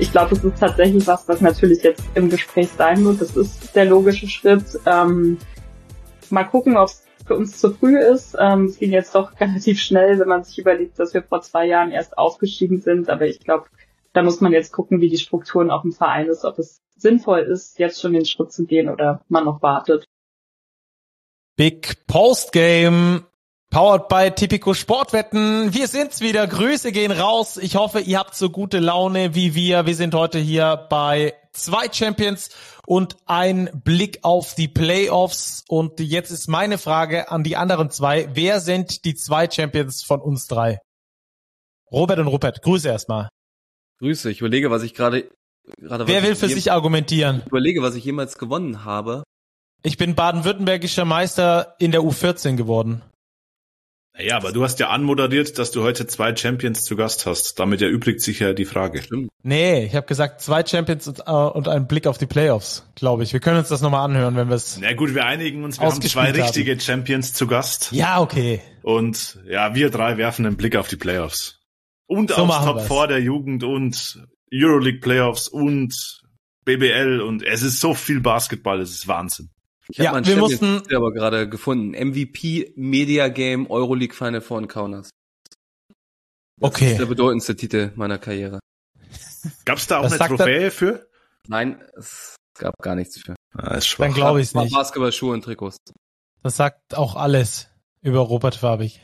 ich glaube, es ist tatsächlich was natürlich jetzt im Gespräch sein wird. Das ist der logische Schritt. Mal gucken, ob es für uns zu früh ist. Es ging jetzt doch relativ schnell, wenn man sich überlegt, dass wir vor 2 Jahren erst aufgestiegen sind. Aber ich glaube, da muss man jetzt gucken, wie die Strukturen auch im Verein ist, ob es sinnvoll ist, jetzt schon den Schritt zu gehen oder man noch wartet. Big Postgame, powered by Tipico Sportwetten. Wir sind's wieder. Grüße gehen raus. Ich hoffe, ihr habt so gute Laune wie wir. Wir sind heute hier bei 2 Champions und ein Blick auf die Playoffs. Und jetzt ist meine Frage an die anderen 2. Wer sind die 2 Champions von uns 3? Robert und Rupert, Grüße erstmal. Grüße. Ich überlege, was ich gerade. Wer will für sich argumentieren? Ich überlege, was ich jemals gewonnen habe. Ich bin baden-württembergischer Meister in der U14 geworden. Naja, aber du hast ja anmoderiert, dass du heute 2 Champions zu Gast hast. Damit erübrigt sich ja die Frage. Stimmt. Nee, ich habe gesagt 2 Champions und einen Blick auf die Playoffs, glaube ich. Wir können uns das nochmal anhören, wenn wir es. Na gut, wir einigen uns. Wir haben 2 richtige Champions zu Gast. Ja, okay. Und ja, wir 3 werfen einen Blick auf die Playoffs. Und so aufs Top 4 der Jugend und Euroleague Playoffs und BBL und es ist so viel Basketball, es ist Wahnsinn. Ich habe meinen Champions aber gerade gefunden. MVP Media Game Euroleague Final Four in Kaunas. Das ist der bedeutendste Titel meiner Karriere. Gab's da auch eine Trophäe für? Nein, es gab gar nichts für. Ist schwach. Dann glaube ich es nicht. Basketballschuhe und Trikots. Das sagt auch alles über Robert Fabig.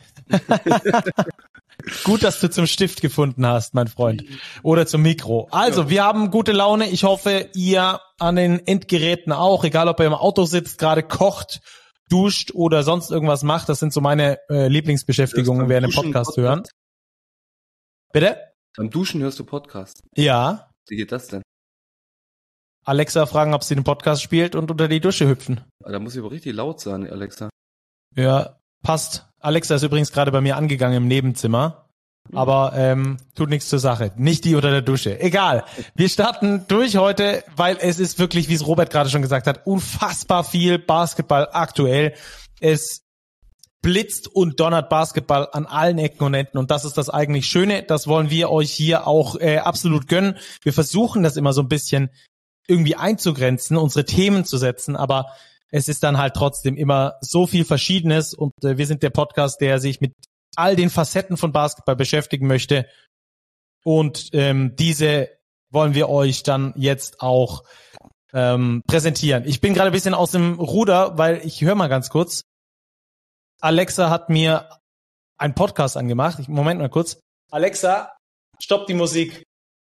Gut, dass du zum Stift gefunden hast, mein Freund. Oder zum Mikro. Also, wir haben gute Laune. Ich hoffe, ihr an den Endgeräten auch. Egal, ob ihr im Auto sitzt, gerade kocht, duscht oder sonst irgendwas macht. Das sind so meine Lieblingsbeschäftigungen während dem Podcast hören. Bitte? Beim Duschen hörst du Podcast? Ja. Wie geht das denn? Alexa fragen, ob sie den Podcast spielt und unter die Dusche hüpfen. Da muss ich aber richtig laut sein, Alexa. Ja, passt. Alexa ist übrigens gerade bei mir angegangen im Nebenzimmer. Aber tut nichts zur Sache. Nicht die unter der Dusche. Egal. Wir starten durch heute, weil es ist wirklich, wie es Robert gerade schon gesagt hat, unfassbar viel Basketball aktuell. Es blitzt und donnert Basketball an allen Ecken und Enden und das ist das eigentlich Schöne. Das wollen wir euch hier auch absolut gönnen. Wir versuchen das immer so ein bisschen irgendwie einzugrenzen, unsere Themen zu setzen, aber es ist dann halt trotzdem immer so viel Verschiedenes und wir sind der Podcast, der sich mit all den Facetten von Basketball beschäftigen möchte und diese wollen wir euch dann jetzt auch präsentieren. Ich bin gerade ein bisschen aus dem Ruder, weil ich höre mal ganz kurz. Alexa hat mir einen Podcast angemacht. Moment mal kurz. Alexa, stopp die Musik.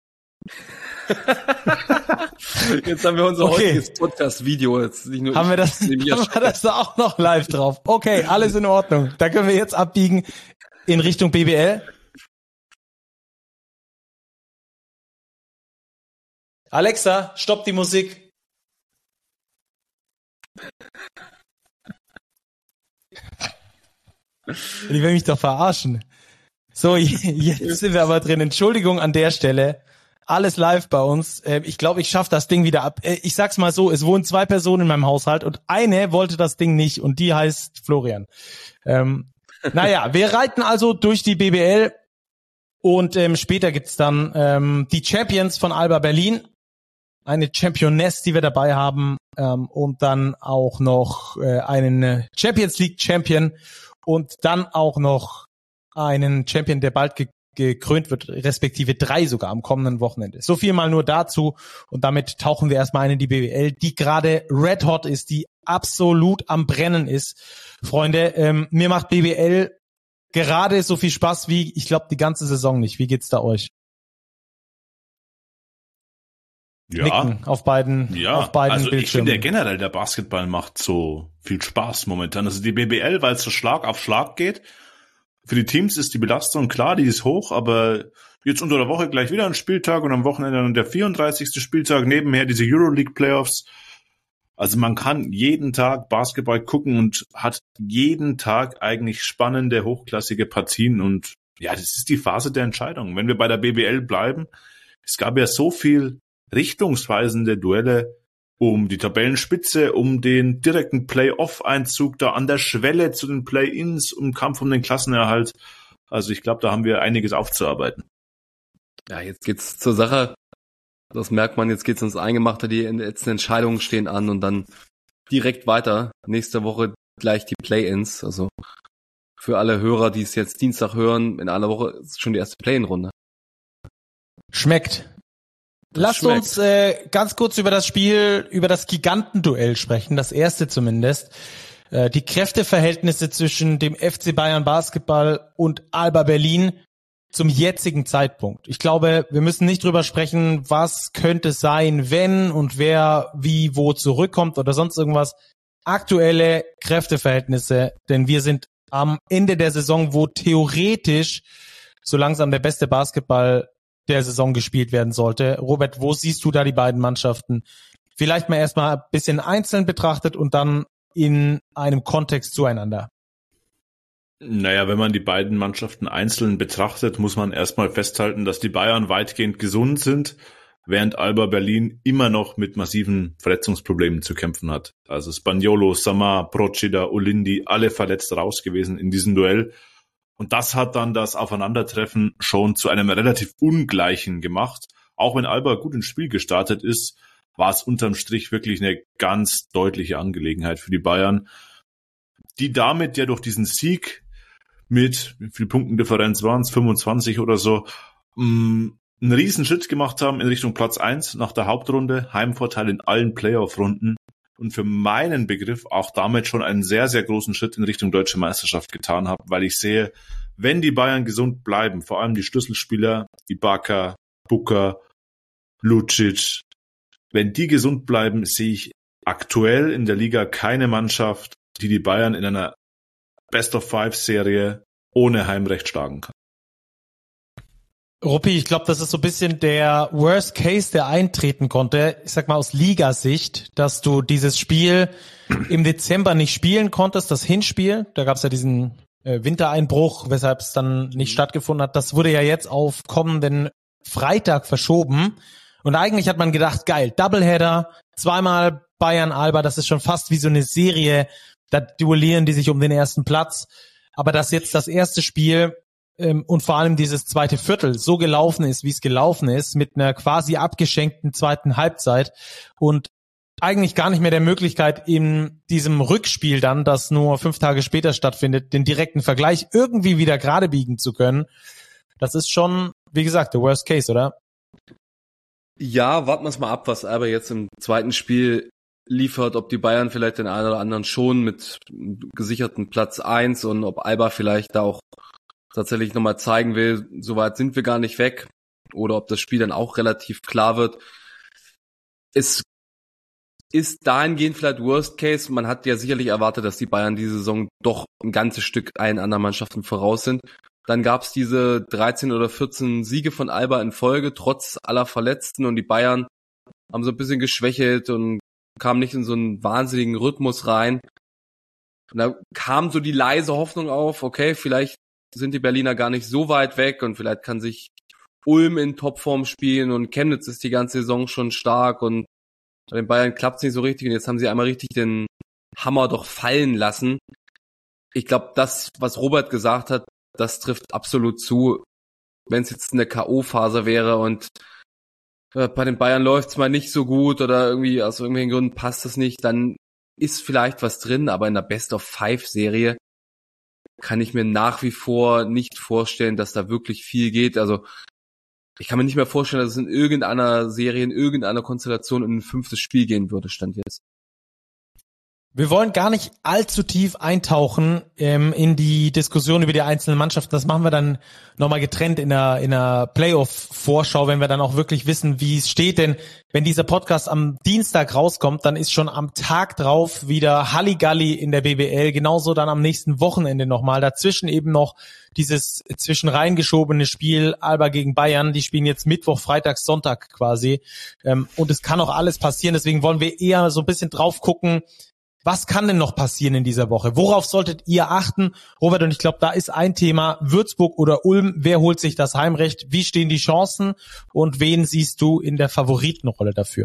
Jetzt haben wir unser heutiges Podcast-Video. Jetzt nicht nur haben wir das da auch noch live drauf? Okay, alles in Ordnung. Da können wir jetzt abbiegen in Richtung BBL. Alexa, stopp die Musik. Die will mich doch verarschen. So, jetzt sind wir aber drin. Entschuldigung an der Stelle. Alles live bei uns. Ich glaube, ich schaffe das Ding wieder ab. Ich sag's mal so, es wohnen 2 Personen in meinem Haushalt und eine wollte das Ding nicht und die heißt Florian. Naja, wir reiten also durch die BBL und später gibt's dann die Champions von Alba Berlin. Eine Championess, die wir dabei haben und dann auch noch einen Champions League Champion und dann auch noch einen Champion, der bald gekrönt wird, respektive 3 sogar am kommenden Wochenende. So viel mal nur dazu und damit tauchen wir erstmal ein in die BBL, die gerade red hot ist, die absolut am Brennen ist. Freunde, mir macht BBL gerade so viel Spaß wie, ich glaube, die ganze Saison nicht. Wie geht's da euch? Ja, Nicken auf beiden also Bildschirmen. Ich finde ja generell, der Basketball macht so viel Spaß momentan. Also die BBL, weil es so Schlag auf Schlag geht. Für die Teams ist die Belastung klar, die ist hoch, aber jetzt unter der Woche gleich wieder ein Spieltag und am Wochenende dann der 34. Spieltag, nebenher diese Euroleague Playoffs. Also man kann jeden Tag Basketball gucken und hat jeden Tag eigentlich spannende, hochklassige Partien und ja, das ist die Phase der Entscheidung. Wenn wir bei der BBL bleiben, es gab ja so viel richtungsweisende Duelle um die Tabellenspitze, um den direkten Play-Off-Einzug da an der Schwelle zu den Play-Ins, um Kampf um den Klassenerhalt. Also ich glaube, da haben wir einiges aufzuarbeiten. Ja, jetzt geht's zur Sache. Das merkt man, jetzt geht's ins Eingemachte, die letzten Entscheidungen stehen an und dann direkt weiter. Nächste Woche gleich die Play-Ins. Also für alle Hörer, die es jetzt Dienstag hören, in einer Woche ist schon die erste Play-In-Runde. Schmeckt. Lasst uns ganz kurz über das Spiel, über das Gigantenduell sprechen, das erste zumindest. Die Kräfteverhältnisse zwischen dem FC Bayern Basketball und Alba Berlin zum jetzigen Zeitpunkt. Ich glaube, wir müssen nicht drüber sprechen, was könnte sein, wenn und wer wie wo zurückkommt oder sonst irgendwas. Aktuelle Kräfteverhältnisse, denn wir sind am Ende der Saison, wo theoretisch so langsam der beste Basketball der Saison gespielt werden sollte. Robert, wo siehst du da die beiden Mannschaften? Vielleicht mal erstmal ein bisschen einzeln betrachtet und dann in einem Kontext zueinander. Naja, wenn man die beiden Mannschaften einzeln betrachtet, muss man erstmal festhalten, dass die Bayern weitgehend gesund sind, während Alba Berlin immer noch mit massiven Verletzungsproblemen zu kämpfen hat. Also Spaniolo, Samar, Procida, Olindi, alle verletzt raus gewesen in diesem Duell. Und das hat dann das Aufeinandertreffen schon zu einem relativ ungleichen gemacht. Auch wenn Alba gut ins Spiel gestartet ist, war es unterm Strich wirklich eine ganz deutliche Angelegenheit für die Bayern, die damit ja durch diesen Sieg mit, wie viel Punktendifferenz waren es, 25 oder so, einen riesen Schritt gemacht haben in Richtung Platz 1 nach der Hauptrunde, Heimvorteil in allen Playoff-Runden und für meinen Begriff auch damit schon einen sehr, sehr großen Schritt in Richtung Deutsche Meisterschaft getan haben, weil ich sehe, wenn die Bayern gesund bleiben, vor allem die Schlüsselspieler, Ibaka, Booker, Lucic, wenn die gesund bleiben, sehe ich aktuell in der Liga keine Mannschaft, die die Bayern in einer Best-of-Five-Serie ohne Heimrecht schlagen kann. Ruppi, ich glaube, das ist so ein bisschen der Worst Case, der eintreten konnte, ich sag mal aus Ligasicht, dass du dieses Spiel im Dezember nicht spielen konntest, das Hinspiel, da gab es ja diesen Wintereinbruch, weshalb es dann nicht stattgefunden hat. Das wurde ja jetzt auf kommenden Freitag verschoben und eigentlich hat man gedacht, geil, Doubleheader, zweimal Bayern-Alba, das ist schon fast wie so eine Serie, da duellieren die sich um den ersten Platz, aber dass jetzt das erste Spiel und vor allem dieses zweite Viertel so gelaufen ist, wie es gelaufen ist, mit einer quasi abgeschenkten zweiten Halbzeit und eigentlich gar nicht mehr der Möglichkeit, in diesem Rückspiel dann, das nur 5 Tage später stattfindet, den direkten Vergleich irgendwie wieder gerade biegen zu können. Das ist schon, wie gesagt, der Worst Case, oder? Ja, warten wir es mal ab, was Alba jetzt im zweiten Spiel liefert, ob die Bayern vielleicht den einen oder anderen schon mit gesicherten Platz 1 und ob Alba vielleicht da auch tatsächlich nochmal zeigen will, so weit sind wir gar nicht weg, oder ob das Spiel dann auch relativ klar wird. Es ist dahingehend vielleicht Worst Case. Man hat ja sicherlich erwartet, dass die Bayern diese Saison doch ein ganzes Stück allen anderen Mannschaften voraus sind. Dann gab es diese 13 oder 14 Siege von Alba in Folge, trotz aller Verletzten, und die Bayern haben so ein bisschen geschwächelt und kamen nicht in so einen wahnsinnigen Rhythmus rein. Und da kam so die leise Hoffnung auf, okay, vielleicht sind die Berliner gar nicht so weit weg und vielleicht kann sich Ulm in Topform spielen und Chemnitz ist die ganze Saison schon stark und bei den Bayern klappt es nicht so richtig und jetzt haben sie einmal richtig den Hammer doch fallen lassen. Ich glaube, das, was Robert gesagt hat, das trifft absolut zu. Wenn es jetzt eine K.O.-Phase wäre und bei den Bayern läuft es mal nicht so gut oder irgendwie aus irgendwelchen Gründen passt es nicht, dann ist vielleicht was drin, aber in der Best-of-Five-Serie kann ich mir nach wie vor nicht vorstellen, dass da wirklich viel geht. Also ich kann mir nicht mehr vorstellen, dass es in irgendeiner Serie, in irgendeiner Konstellation in ein 5. Spiel gehen würde, Stand jetzt. Wir wollen gar nicht allzu tief eintauchen in die Diskussion über die einzelnen Mannschaften. Das machen wir dann nochmal getrennt in einer Playoff-Vorschau, wenn wir dann auch wirklich wissen, wie es steht. Denn wenn dieser Podcast am Dienstag rauskommt, dann ist schon am Tag drauf wieder Halligalli in der BBL. Genauso dann am nächsten Wochenende nochmal. Dazwischen eben noch dieses zwischenreingeschobene Spiel Alba gegen Bayern. Die spielen jetzt Mittwoch, Freitag, Sonntag quasi. Und es kann auch alles passieren. Deswegen wollen wir eher so ein bisschen drauf gucken, was kann denn noch passieren in dieser Woche? Worauf solltet ihr achten? Robert, und ich glaube, da ist ein Thema, Würzburg oder Ulm. Wer holt sich das Heimrecht? Wie stehen die Chancen? Und wen siehst du in der Favoritenrolle dafür?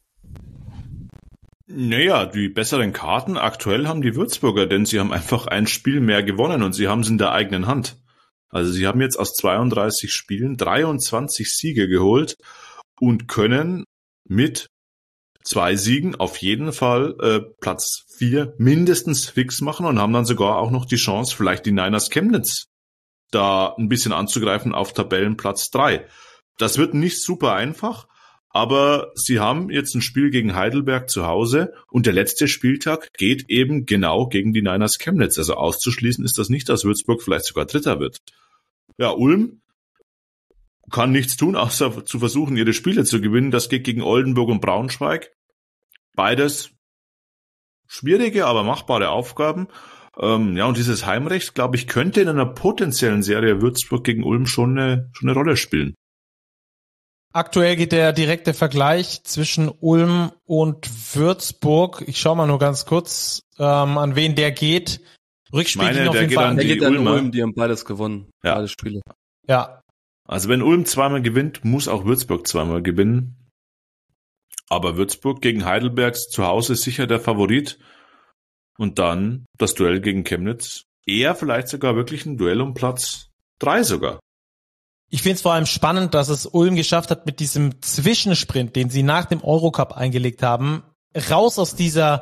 Naja, die besseren Karten aktuell haben die Würzburger, denn sie haben einfach ein Spiel mehr gewonnen und sie haben es in der eigenen Hand. Also sie haben jetzt aus 32 Spielen 23 Siege geholt und können mit 2 Siegen auf jeden Fall Platz 4 mindestens fix machen und haben dann sogar auch noch die Chance, vielleicht die Niners Chemnitz da ein bisschen anzugreifen auf Tabellenplatz 3. Das wird nicht super einfach, aber sie haben jetzt ein Spiel gegen Heidelberg zu Hause und der letzte Spieltag geht eben genau gegen die Niners Chemnitz. Also auszuschließen ist das nicht, dass Würzburg vielleicht sogar Dritter wird. Ja, Ulm kann nichts tun, außer zu versuchen, ihre Spiele zu gewinnen. Das geht gegen Oldenburg und Braunschweig. Beides schwierige, aber machbare Aufgaben. Und dieses Heimrecht, glaube ich, könnte in einer potenziellen Serie Würzburg gegen Ulm schon eine Rolle spielen. Aktuell geht der direkte Vergleich zwischen Ulm und Würzburg. Ich schaue mal nur ganz kurz, an wen der geht. Rückspiel ging auf jeden Fall an die Ulm, die haben beides gewonnen. Ja. Beide Spiele. Ja. Also wenn Ulm zweimal gewinnt, muss auch Würzburg zweimal gewinnen. Aber Würzburg gegen Heidelberg zu Hause ist sicher der Favorit. Und dann das Duell gegen Chemnitz. Eher vielleicht sogar wirklich ein Duell um Platz 3 sogar. Ich finde es vor allem spannend, dass es Ulm geschafft hat, mit diesem Zwischensprint, den sie nach dem Eurocup eingelegt haben, raus aus dieser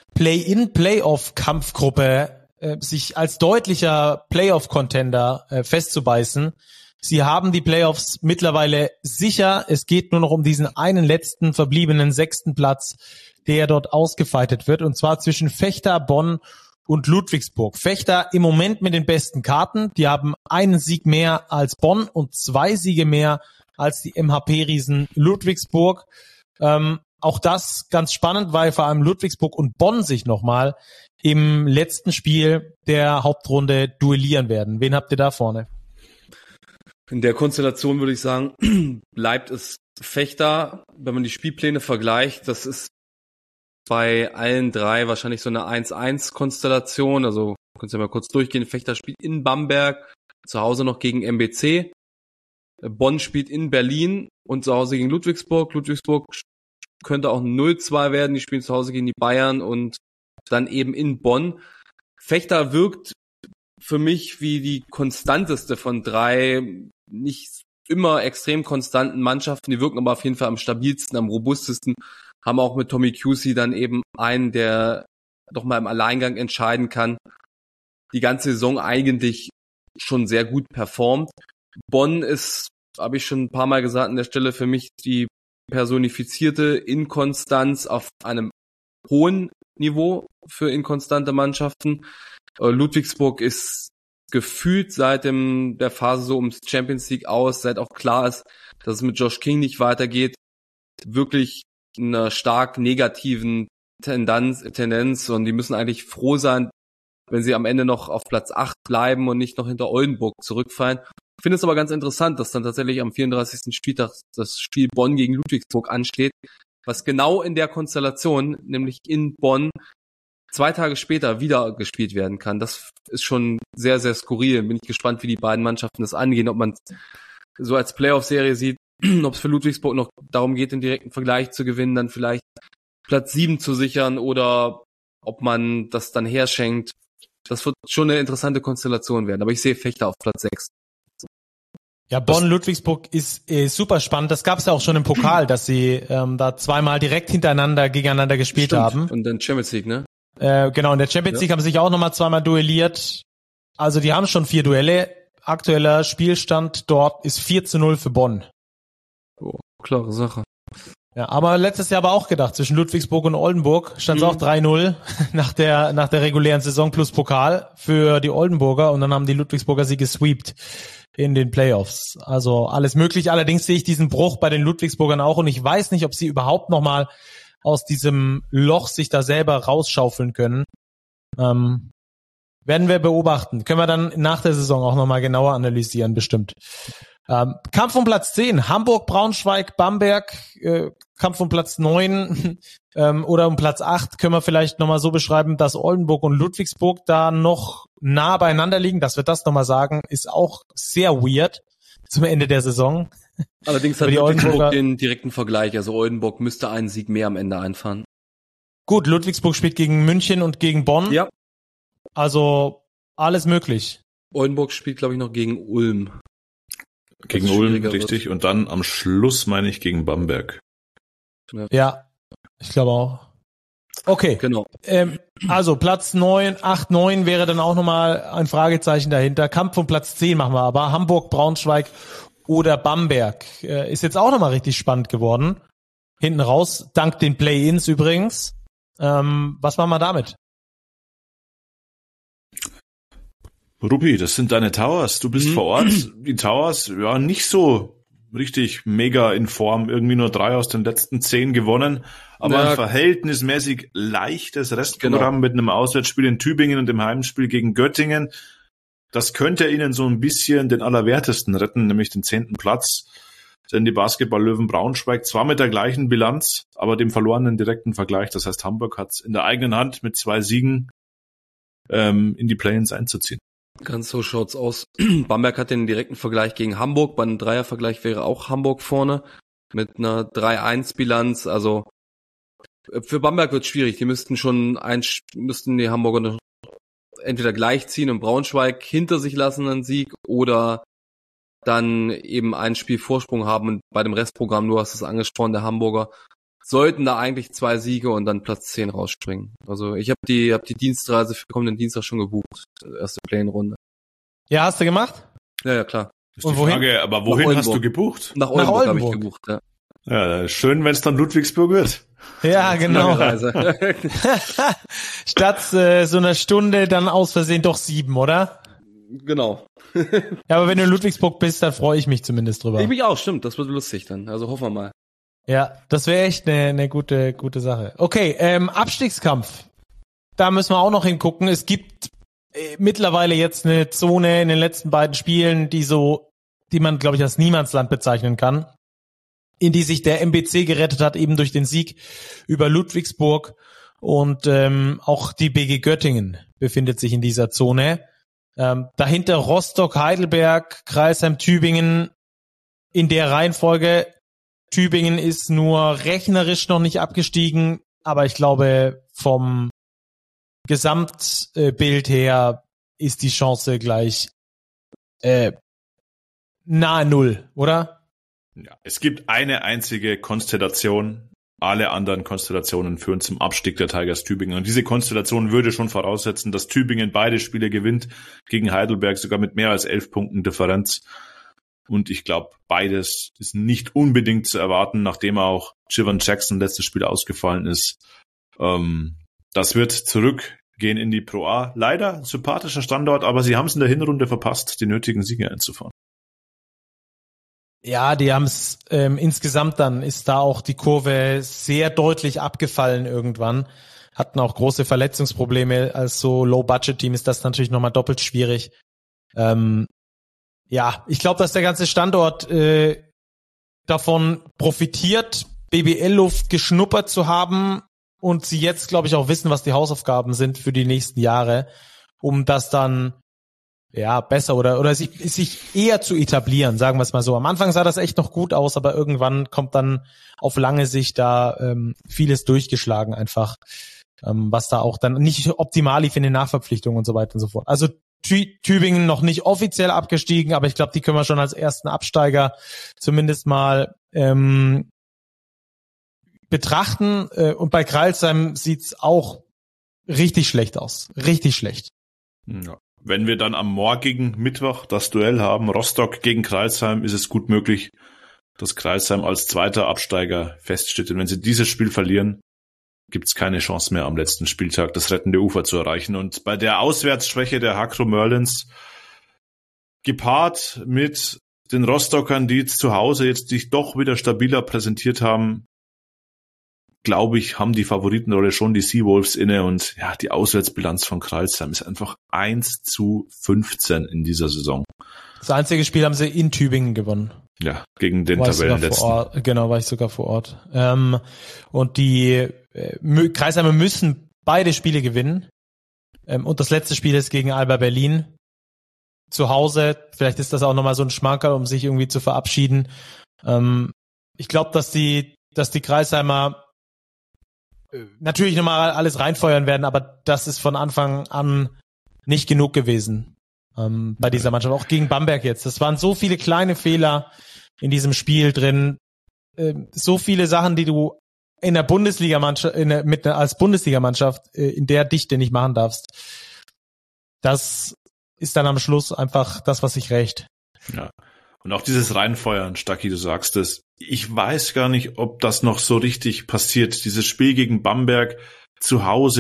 Play-in-Playoff-Kampfgruppe sich als deutlicher Playoff-Contender festzubeißen. Sie haben die Playoffs mittlerweile sicher. Es geht nur noch um diesen einen letzten verbliebenen 6. Platz, der dort ausgefeitet wird, und zwar zwischen Vechta, Bonn und Ludwigsburg. Vechta im Moment mit den besten Karten. Die haben einen Sieg mehr als Bonn und 2 Siege mehr als die MHP-Riesen Ludwigsburg. Auch das ganz spannend, weil vor allem Ludwigsburg und Bonn sich nochmal im letzten Spiel der Hauptrunde duellieren werden. Wen habt ihr da vorne? In der Konstellation würde ich sagen, bleibt es Vechta. Wenn man die Spielpläne vergleicht, das ist bei allen 3 wahrscheinlich so eine 1-1-Konstellation. Also könnt ihr mal kurz durchgehen. Vechta spielt in Bamberg, zu Hause noch gegen MBC. Bonn spielt in Berlin und zu Hause gegen Ludwigsburg. Ludwigsburg könnte auch 0-2 werden. Die spielen zu Hause gegen die Bayern und dann eben in Bonn. Vechta wirkt für mich wie die konstanteste von 3 nicht immer extrem konstanten Mannschaften. Die wirken aber auf jeden Fall am stabilsten, am robustesten. Haben auch mit Tommy Cusey dann eben einen, der doch mal im Alleingang entscheiden kann. Die ganze Saison eigentlich schon sehr gut performt. Bonn ist, habe ich schon ein paar Mal gesagt, an der Stelle für mich die personifizierte Inkonstanz auf einem hohen Niveau für inkonstante Mannschaften. Ludwigsburg ist gefühlt seit der Phase so ums Champions League aus, seit auch klar ist, dass es mit Josh King nicht weitergeht, wirklich einer stark negativen Tendenz, und die müssen eigentlich froh sein, wenn sie am Ende noch auf Platz 8 bleiben und nicht noch hinter Oldenburg zurückfallen. Ich finde es aber ganz interessant, dass dann tatsächlich am 34. Spieltag das Spiel Bonn gegen Ludwigsburg ansteht, was genau in der Konstellation, nämlich in Bonn, 2 Tage später wieder gespielt werden kann. Das ist schon sehr, sehr skurril. Bin ich gespannt, wie die beiden Mannschaften das angehen, ob man es so als Playoff-Serie sieht, ob es für Ludwigsburg noch darum geht, den direkten Vergleich zu gewinnen, dann vielleicht Platz 7 zu sichern, oder ob man das dann herschenkt. Das wird schon eine interessante Konstellation werden. Aber ich sehe Vechta auf Platz 6. Ja, Bonn-Ludwigsburg ist super spannend. Das gab es ja auch schon im Pokal, dass sie da zweimal direkt hintereinander gegeneinander gespielt haben. Und dann Champions League, ne? Genau, in der Champions League haben sie sich auch nochmal zweimal duelliert. Also die haben schon 4 Duelle. Aktueller Spielstand dort ist 4-0 für Bonn. Oh, klare Sache. Ja, aber letztes Jahr aber auch gedacht, zwischen Ludwigsburg und Oldenburg stand es auch 3-0 nach der regulären Saison plus Pokal für die Oldenburger, und dann haben die Ludwigsburger sie gesweept in den Playoffs. Also alles möglich. Allerdings sehe ich diesen Bruch bei den Ludwigsburgern auch, und ich weiß nicht, ob sie überhaupt nochmal aus diesem Loch sich da selber rausschaufeln können. Werden wir beobachten. Können wir dann nach der Saison auch nochmal genauer analysieren, bestimmt. Kampf um Platz 10, Hamburg, Braunschweig, Bamberg, Kampf um Platz 9 oder um Platz 8 können wir vielleicht nochmal so beschreiben, dass Oldenburg und Ludwigsburg da noch nah beieinander liegen. Dass wir das nochmal sagen, ist auch sehr weird zum Ende der Saison. Allerdings hat Ludwigsburg den direkten Vergleich. Also Oldenburg müsste einen Sieg mehr am Ende einfahren. Gut, Ludwigsburg spielt gegen München und gegen Bonn. Ja. Also alles möglich. Oldenburg spielt, glaube ich, noch gegen Ulm. Gegen Ulm, richtig. Und dann am Schluss, meine ich, gegen Bamberg. Ja, ich glaube auch. Okay. Genau. Also Platz 8, 9 wäre dann auch nochmal ein Fragezeichen dahinter. Kampf um Platz 10 machen wir aber. Hamburg, Braunschweig oder Bamberg. Ist jetzt auch nochmal richtig spannend geworden. Hinten raus, dank den Play-Ins übrigens. Was machen wir damit? Rupi, das sind deine Towers. Du bist vor Ort. Die Towers, ja, nicht so richtig mega in Form. Irgendwie nur 3 aus den letzten 10 gewonnen. Aber ein verhältnismäßig leichtes Restprogramm mit einem Auswärtsspiel in Tübingen und dem Heimspiel gegen Göttingen. Das könnte ihnen so ein bisschen den Allerwertesten retten, nämlich den 10. Platz. Denn die Basketball-Löwen Braunschweig zwar mit der gleichen Bilanz, aber dem verlorenen direkten Vergleich. Das heißt, Hamburg hat es in der eigenen Hand mit 2 Siegen in die Play-ins einzuziehen. Ganz so schaut's aus. Bamberg hat den direkten Vergleich gegen Hamburg. Bei einem Dreiervergleich wäre auch Hamburg vorne mit einer 3-1-Bilanz. Also für Bamberg wird's schwierig. Die müssten die Hamburger noch entweder gleichziehen und Braunschweig hinter sich lassen einen Sieg oder dann eben ein Spiel Vorsprung haben. Und bei dem Restprogramm, du hast es angesprochen, der Hamburger, sollten da eigentlich 2 Siege und dann Platz 10 rausspringen. Also ich habe die Dienstreise für kommenden Dienstag schon gebucht. Erste Play-in-Runde. Ja, hast du gemacht? Ja, klar. Ist und die Frage, aber wohin hast du gebucht? Nach Oldenburg habe ich gebucht, ja. Ja, schön, wenn es dann Ludwigsburg wird. Ja, genau. Statt so einer Stunde dann aus Versehen doch 7, oder? Genau. Ja, aber wenn du in Ludwigsburg bist, dann freue ich mich zumindest drüber. Ich mich auch, stimmt. Das wird lustig dann. Also hoffen wir mal. Ja, das wäre echt eine gute Sache. Okay, Abstiegskampf. Da müssen wir auch noch hingucken. Es gibt mittlerweile jetzt eine Zone in den letzten beiden Spielen, die man, glaube ich, als Niemandsland bezeichnen kann, in die sich der MBC gerettet hat, eben durch den Sieg über Ludwigsburg. Und auch die BG Göttingen befindet sich in dieser Zone. Dahinter Rostock, Heidelberg, Crailsheim, Tübingen in der Reihenfolge. Tübingen ist nur rechnerisch noch nicht abgestiegen, aber ich glaube, vom Gesamtbild her ist die Chance gleich nahe Null, oder? Ja, es gibt eine einzige Konstellation. Alle anderen Konstellationen führen zum Abstieg der Tigers Tübingen. Und diese Konstellation würde schon voraussetzen, dass Tübingen beide Spiele gewinnt, gegen Heidelberg sogar mit mehr als 11 Punkten Differenz. Und ich glaube, beides ist nicht unbedingt zu erwarten, nachdem auch Jivan Jackson letztes Spiel ausgefallen ist. Das wird zurückgehen in die Pro A. Leider ein sympathischer Standort, aber sie haben es in der Hinrunde verpasst, die nötigen Siege einzufahren. Ja, die haben es insgesamt, dann ist da auch die Kurve sehr deutlich abgefallen irgendwann. Hatten auch große Verletzungsprobleme. Als so Low-Budget-Team ist das natürlich nochmal doppelt schwierig. Ja, ich glaube, dass der ganze Standort davon profitiert, BBL-Luft geschnuppert zu haben und sie jetzt, glaube ich, auch wissen, was die Hausaufgaben sind für die nächsten Jahre, um das dann ja besser oder sich eher zu etablieren, sagen wir es mal so. Am Anfang sah das echt noch gut aus, aber irgendwann kommt dann auf lange Sicht da vieles durchgeschlagen einfach, was da auch dann nicht optimal lief in den Nachverpflichtungen und so weiter und so fort. Also Tübingen noch nicht offiziell abgestiegen, aber ich glaube, die können wir schon als ersten Absteiger zumindest mal betrachten. Und bei Crailsheim sieht's auch richtig schlecht aus. Richtig schlecht. Ja. Wenn wir dann am morgigen Mittwoch das Duell haben, Rostock gegen Crailsheim, ist es gut möglich, dass Crailsheim als zweiter Absteiger feststeht. Und wenn sie dieses Spiel verlieren, gibt es keine Chance mehr am letzten Spieltag das rettende Ufer zu erreichen. Und bei der Auswärtsschwäche der Hakro Merlins, gepaart mit den Rostockern, die jetzt zu Hause jetzt sich doch wieder stabiler präsentiert haben, glaube ich, haben die Favoritenrolle schon die Seawolves inne. Und ja, die Auswärtsbilanz von Crailsheim ist einfach 1:15 in dieser Saison. Das einzige Spiel haben sie in Tübingen gewonnen. Ja, gegen den Tabellenletzten. Genau, war ich sogar vor Ort. Und die Crailsheimer müssen beide Spiele gewinnen. Und das letzte Spiel ist gegen Alba Berlin. Zu Hause. Vielleicht ist das auch nochmal so ein Schmankerl, um sich irgendwie zu verabschieden. Ich glaube, dass die Crailsheimer natürlich nochmal alles reinfeuern werden, aber das ist von Anfang an nicht genug gewesen. bei dieser Mannschaft, auch gegen Bamberg jetzt. Es waren so viele kleine Fehler in diesem Spiel drin, so viele Sachen, die du in der Bundesligamannschaft, als Bundesligamannschaft in der Dichte nicht machen darfst. Das ist dann am Schluss einfach das, was sich rächt. Ja. Und auch dieses Reinfeuern, Stacki, du sagst es. Ich weiß gar nicht, ob das noch so richtig passiert. Dieses Spiel gegen Bamberg zu Hause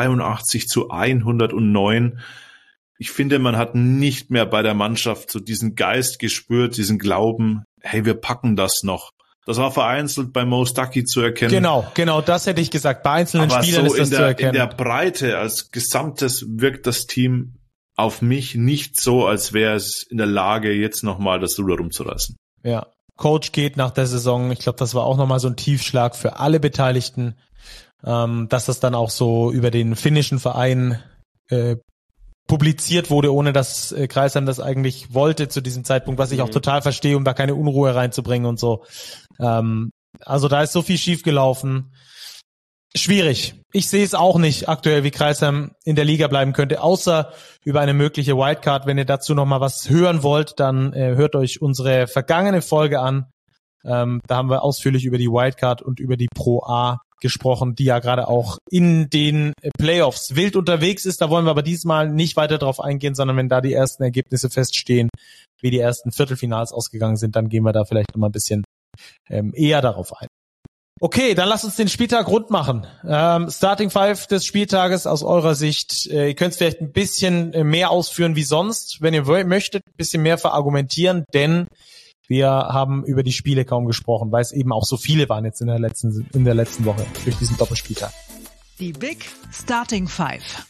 82-109. Ich finde, man hat nicht mehr bei der Mannschaft so diesen Geist gespürt, diesen Glauben, hey, wir packen das noch. Das war vereinzelt bei Mo Stuckey zu erkennen. Genau, das hätte ich gesagt. Bei einzelnen aber Spielern so ist das zu erkennen. In der Breite als Gesamtes wirkt das Team auf mich nicht so, als wäre es in der Lage, jetzt nochmal das Ruder rumzureißen. Ja, Coach geht nach der Saison. Ich glaube, das war auch nochmal so ein Tiefschlag für alle Beteiligten, dass das dann auch so über den finnischen Verein publiziert wurde, ohne dass Kreisheim das eigentlich wollte zu diesem Zeitpunkt, was ich auch total verstehe, um da keine Unruhe reinzubringen und so. Also da ist so viel schiefgelaufen. Schwierig. Ich sehe es auch nicht aktuell, wie Kreisheim in der Liga bleiben könnte, außer über eine mögliche Wildcard. Wenn ihr dazu noch mal was hören wollt, dann hört euch unsere vergangene Folge an. Da haben wir ausführlich über die Wildcard und über die Pro A gesprochen, die ja gerade auch in den Playoffs wild unterwegs ist. Da wollen wir aber diesmal nicht weiter drauf eingehen, sondern wenn da die ersten Ergebnisse feststehen, wie die ersten Viertelfinals ausgegangen sind, dann gehen wir da vielleicht noch mal ein bisschen eher darauf ein. Okay, dann lasst uns den Spieltag rund machen. Starting Five des Spieltages aus eurer Sicht. Ihr könnt es vielleicht ein bisschen mehr ausführen wie sonst, wenn ihr möchtet, ein bisschen mehr verargumentieren, denn wir haben über die Spiele kaum gesprochen, weil es eben auch so viele waren jetzt in der letzten Woche durch diesen Doppelspieltag. Die Big Starting Five.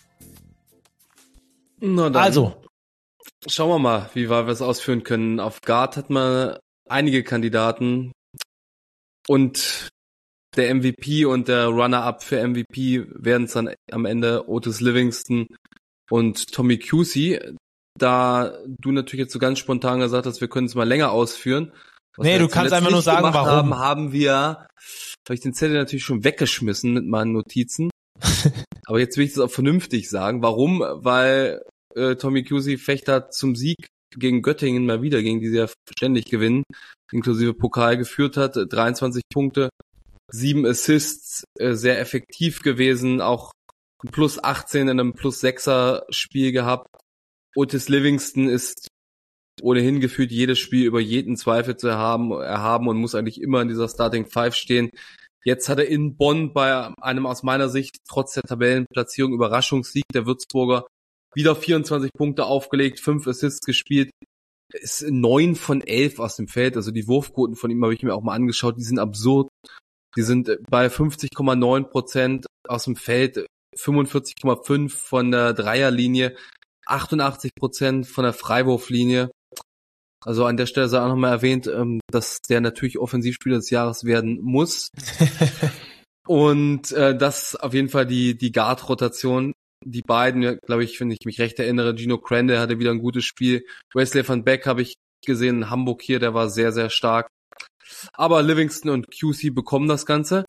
Na dann, also, schauen wir mal, wie wir es ausführen können. Auf Guard hat man einige Kandidaten und der MVP und der Runner-Up für MVP werden es dann am Ende Otis Livingston und Tommy Cusey. Da du natürlich jetzt so ganz spontan gesagt hast, wir können es mal länger ausführen. Nee, du kannst einfach nur sagen, warum. Habe ich den Zettel natürlich schon weggeschmissen mit meinen Notizen. Aber jetzt will ich das auch vernünftig sagen. Warum? Weil Tommy Cusey Fechter zum Sieg gegen Göttingen mal wieder, gegen die sie ja ständig gewinnen, inklusive Pokal geführt hat, 23 Punkte. 7 Assists, sehr effektiv gewesen, auch ein plus 18 in einem plus 6er Spiel gehabt. Otis Livingston ist ohnehin gefühlt jedes Spiel über jeden Zweifel zu erhaben und muss eigentlich immer in dieser Starting Five stehen. Jetzt hat er in Bonn bei einem aus meiner Sicht trotz der Tabellenplatzierung Überraschungssieg der Würzburger wieder 24 Punkte aufgelegt, 5 Assists gespielt. Ist 9 von 11 aus dem Feld, also die Wurfquoten von ihm habe ich mir auch mal angeschaut, die sind absurd. Die sind bei 50,9% aus dem Feld, 45,5% von der Dreierlinie, 88% von der Freiwurflinie. Also an der Stelle sei auch nochmal erwähnt, dass der natürlich Offensivspieler des Jahres werden muss. Und das auf jeden Fall die Guard-Rotation. Die beiden, glaube ich, wenn ich mich recht erinnere, Gino Crandall hatte wieder ein gutes Spiel. Wesley van Beek habe ich gesehen in Hamburg hier, der war sehr, sehr stark. Aber Livingston und Cusey bekommen das Ganze.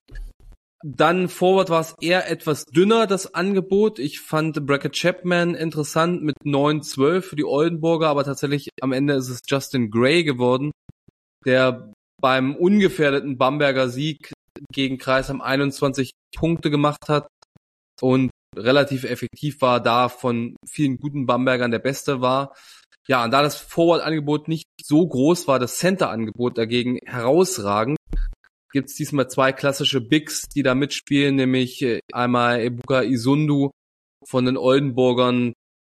Dann Forward war es eher etwas dünner, das Angebot. Ich fand Brackett Chapman interessant mit 9-12 für die Oldenburger, aber tatsächlich am Ende ist es Justin Gray geworden, der beim ungefährdeten Bamberger Sieg gegen Kreisheim 21 Punkte gemacht hat und relativ effektiv war, da von vielen guten Bambergern der Beste war. Ja, und da das Forward-Angebot nicht so groß war, das Center-Angebot dagegen herausragend, gibt es diesmal 2 klassische Bigs, die da mitspielen, nämlich einmal Ebuka Isundu von den Oldenburgern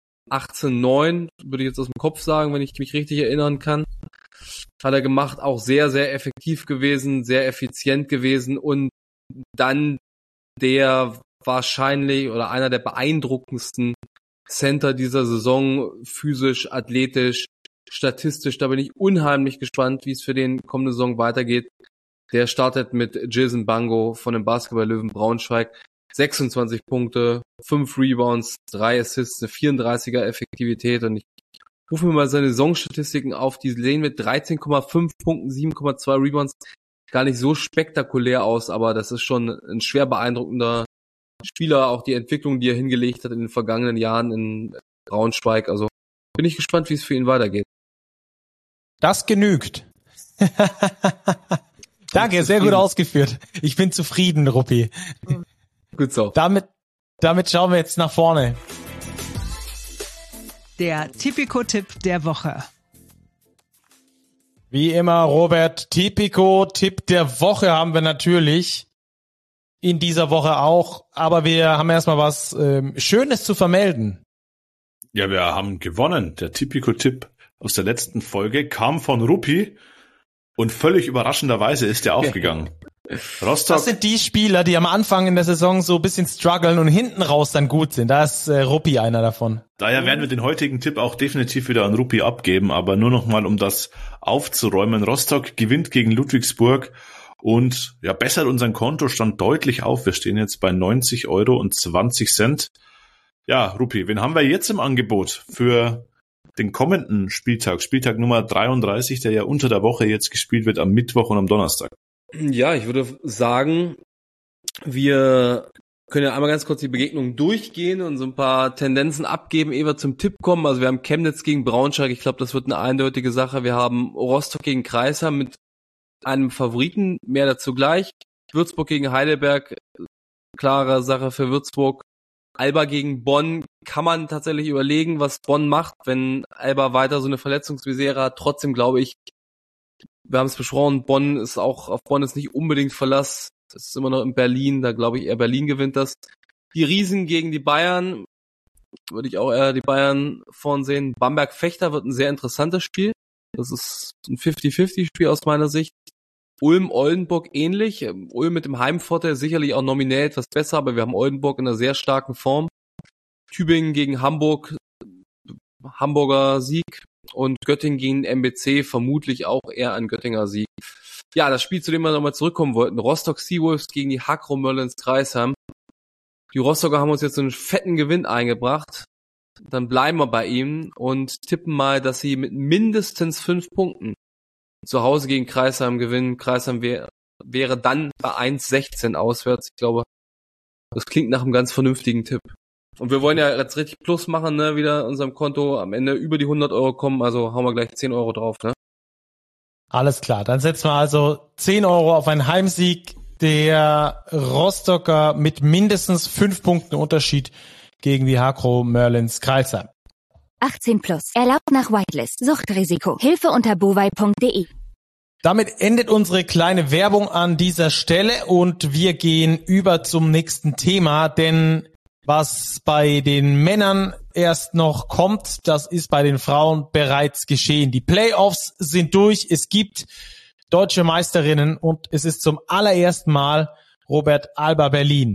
18-9, würde ich jetzt aus dem Kopf sagen, wenn ich mich richtig erinnern kann. Hat er gemacht, auch sehr, sehr effektiv gewesen, sehr effizient gewesen und dann der wahrscheinlich oder einer der beeindruckendsten Center dieser Saison, physisch, athletisch, statistisch. Da bin ich unheimlich gespannt, wie es für den kommende Saison weitergeht. Der startet mit Jason Bango von den Basketball-Löwen Braunschweig. 26 Punkte, 5 Rebounds, 3 Assists, eine 34er Effektivität. Und ich rufe mir mal seine Saisonstatistiken auf. Die sehen mit 13,5 Punkten, 7,2 Rebounds gar nicht so spektakulär aus, aber das ist schon ein schwer beeindruckender Spieler, auch die Entwicklung, die er hingelegt hat in den vergangenen Jahren in Braunschweig. Also bin ich gespannt, wie es für ihn weitergeht. Das genügt. Danke, sehr gut ausgeführt. Ich bin zufrieden, Ruppi. Gut so. Damit schauen wir jetzt nach vorne. Der Tipico-Tipp der Woche. Wie immer, Robert, Tipico-Tipp der Woche haben wir natürlich in dieser Woche auch, aber wir haben erstmal was Schönes zu vermelden. Ja, wir haben gewonnen. Der Tipico-Tipp aus der letzten Folge kam von Ruppi und völlig überraschenderweise ist er aufgegangen. Rostock. Das sind die Spieler, die am Anfang in der Saison so ein bisschen strugglen und hinten raus dann gut sind. Da ist Ruppi einer davon. Daher werden wir den heutigen Tipp auch definitiv wieder an Ruppi abgeben, aber nur noch mal, um das aufzuräumen. Rostock gewinnt gegen Ludwigsburg und ja, bessert unseren Kontostand deutlich auf. Wir stehen jetzt bei 90,20 €. Ja, Ruppi, wen haben wir jetzt im Angebot für den kommenden Spieltag? Spieltag Nummer 33, der ja unter der Woche jetzt gespielt wird, am Mittwoch und am Donnerstag. Ja, ich würde sagen, wir können ja einmal ganz kurz die Begegnung durchgehen und so ein paar Tendenzen abgeben, ehe wir zum Tipp kommen. Also wir haben Chemnitz gegen Braunschweig, ich glaube, das wird eine eindeutige Sache. Wir haben Rostock gegen Kreisheim mit einem Favoriten, mehr dazu gleich. Würzburg gegen Heidelberg, klare Sache für Würzburg. Alba gegen Bonn, kann man tatsächlich überlegen, was Bonn macht, wenn Alba weiter so eine Verletzungsmisere hat. Trotzdem glaube ich, wir haben es besprochen, auf Bonn ist nicht unbedingt Verlass. Das ist immer noch in Berlin, da glaube ich eher Berlin gewinnt das. Die Riesen gegen die Bayern, würde ich auch eher die Bayern vorn sehen. Bamberg-Fechter wird ein sehr interessantes Spiel. Das ist ein 50-50-Spiel aus meiner Sicht. Ulm-Oldenburg ähnlich. Ulm mit dem Heimvorteil sicherlich auch nominell etwas besser, aber wir haben Oldenburg in einer sehr starken Form. Tübingen gegen Hamburg, Hamburger Sieg. Und Göttingen gegen MBC, vermutlich auch eher ein Göttinger Sieg. Ja, das Spiel, zu dem wir nochmal zurückkommen wollten. Rostock Seawolves gegen die Hakro Merlins Kreisheim. Die Rostocker haben uns jetzt einen fetten Gewinn eingebracht. Dann bleiben wir bei ihnen und tippen mal, dass sie mit mindestens 5 Punkten zu Hause gegen Kreisheim gewinnen. Kreisheim wäre dann bei 1,16 auswärts. Ich glaube, das klingt nach einem ganz vernünftigen Tipp. Und wir wollen ja jetzt richtig Plus machen, ne, wieder unserem Konto, am Ende über die 100 € kommen, also hauen wir gleich 10 € drauf, ne? Alles klar, dann setzen wir also 10 € auf einen Heimsieg der Rostocker mit mindestens 5 Punkten Unterschied gegen die Hakro Merlins Kreisheim. 18 plus. Erlaubt nach Whitelist. Suchtrisiko. Hilfe unter bovai.de. Damit endet unsere kleine Werbung an dieser Stelle und wir gehen über zum nächsten Thema, denn was bei den Männern erst noch kommt, das ist bei den Frauen bereits geschehen. Die Playoffs sind durch, es gibt deutsche Meisterinnen und es ist zum allerersten Mal Robert Alba Berlin.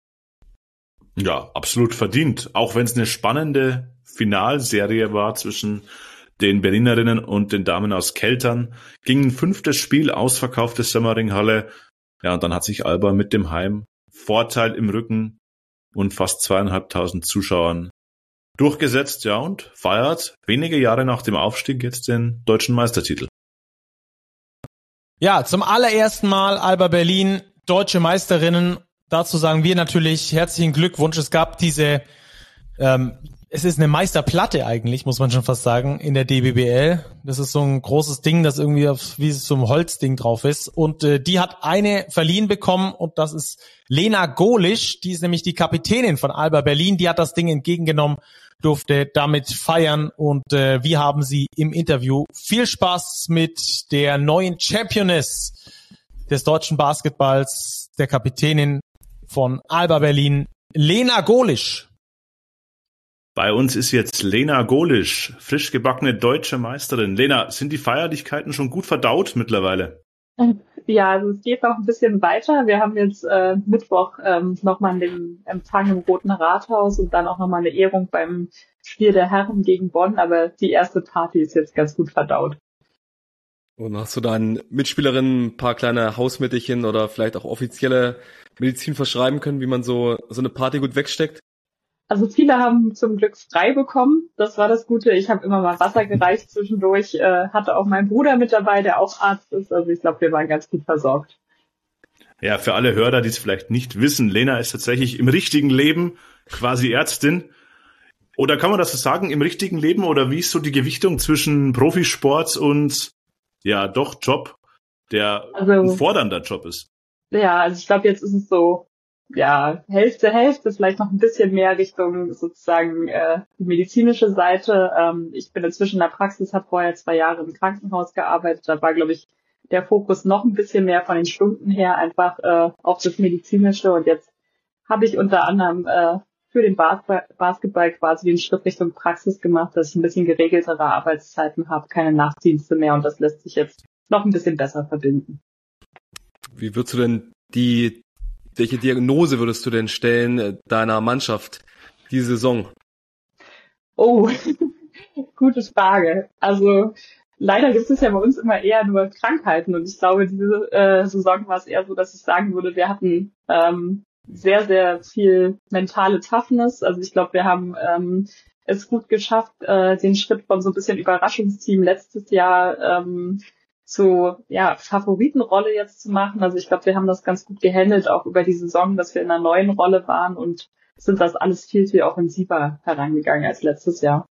Ja, absolut verdient. Auch wenn es eine spannende Finalserie war zwischen den Berlinerinnen und den Damen aus Keltern, ging ein 5. Spiel, ausverkaufte Semmering-Halle. Ja, und dann hat sich Alba mit dem Heimvorteil im Rücken und fast 2.500 Zuschauern durchgesetzt, ja, und feiert wenige Jahre nach dem Aufstieg jetzt den deutschen Meistertitel. Ja, zum allerersten Mal Alba Berlin, deutsche Meisterinnen. Dazu sagen wir natürlich herzlichen Glückwunsch. Es gab es ist eine Meisterplatte eigentlich, muss man schon fast sagen, in der DBBL. Das ist so ein großes Ding, das irgendwie wie so ein Holzding drauf ist. Und die hat eine verliehen bekommen und das ist Lena Golisch. Die ist nämlich die Kapitänin von Alba Berlin. Die hat das Ding entgegengenommen, durfte damit feiern und wir haben sie im Interview. Viel Spaß mit der neuen Championess des deutschen Basketballs, der Kapitänin von Alba Berlin, Lena Golisch. Bei uns ist jetzt Lena Golisch, frisch gebackene deutsche Meisterin. Lena, sind die Feierlichkeiten schon gut verdaut mittlerweile? Ja, also es geht noch ein bisschen weiter. Wir haben jetzt Mittwoch nochmal den Empfang im Roten Rathaus und dann auch nochmal eine Ehrung beim Spiel der Herren gegen Bonn. Aber die erste Party ist jetzt ganz gut verdaut. Und hast du deinen Mitspielerinnen ein paar kleine Hausmittelchen oder vielleicht auch offizielle Medizin verschreiben können, wie man so eine Party gut wegsteckt? Also viele haben zum Glück frei bekommen. Das war das Gute. Ich habe immer mal Wasser gereicht zwischendurch. Hatte auch meinen Bruder mit dabei, der auch Arzt ist. Also ich glaube, wir waren ganz gut versorgt. Ja, für alle Hörer, die es vielleicht nicht wissen, Lena ist tatsächlich im richtigen Leben quasi Ärztin. Oder kann man das so sagen, im richtigen Leben, oder wie ist so die Gewichtung zwischen Profisport und ja doch Job, der ein fordernder Job ist? Ja, also ich glaube, jetzt ist es so, ja, Hälfte, vielleicht noch ein bisschen mehr Richtung sozusagen die medizinische Seite. Ich bin inzwischen in der Praxis, habe vorher 2 Jahre im Krankenhaus gearbeitet. Da war, glaube ich, der Fokus noch ein bisschen mehr von den Stunden her einfach auf das Medizinische. Und jetzt habe ich unter anderem für den Basketball quasi den Schritt Richtung Praxis gemacht, dass ich ein bisschen geregeltere Arbeitszeiten habe, keine Nachtdienste mehr. Und das lässt sich jetzt noch ein bisschen besser verbinden. Wie würdest du denn welche Diagnose würdest du denn stellen deiner Mannschaft diese Saison? Oh, gute Frage. Also leider gibt es ja bei uns immer eher nur Krankheiten und ich glaube, diese Saison war es eher so, dass ich sagen würde, wir hatten sehr, sehr viel mentale Toughness. Also ich glaube, wir haben es gut geschafft, den Schritt von so ein bisschen Überraschungsteam letztes Jahr zur Favoritenrolle jetzt zu machen. Also ich glaube, wir haben das ganz gut gehandelt, auch über die Saison, dass wir in einer neuen Rolle waren und sind das alles viel, viel offensiver herangegangen als letztes Jahr.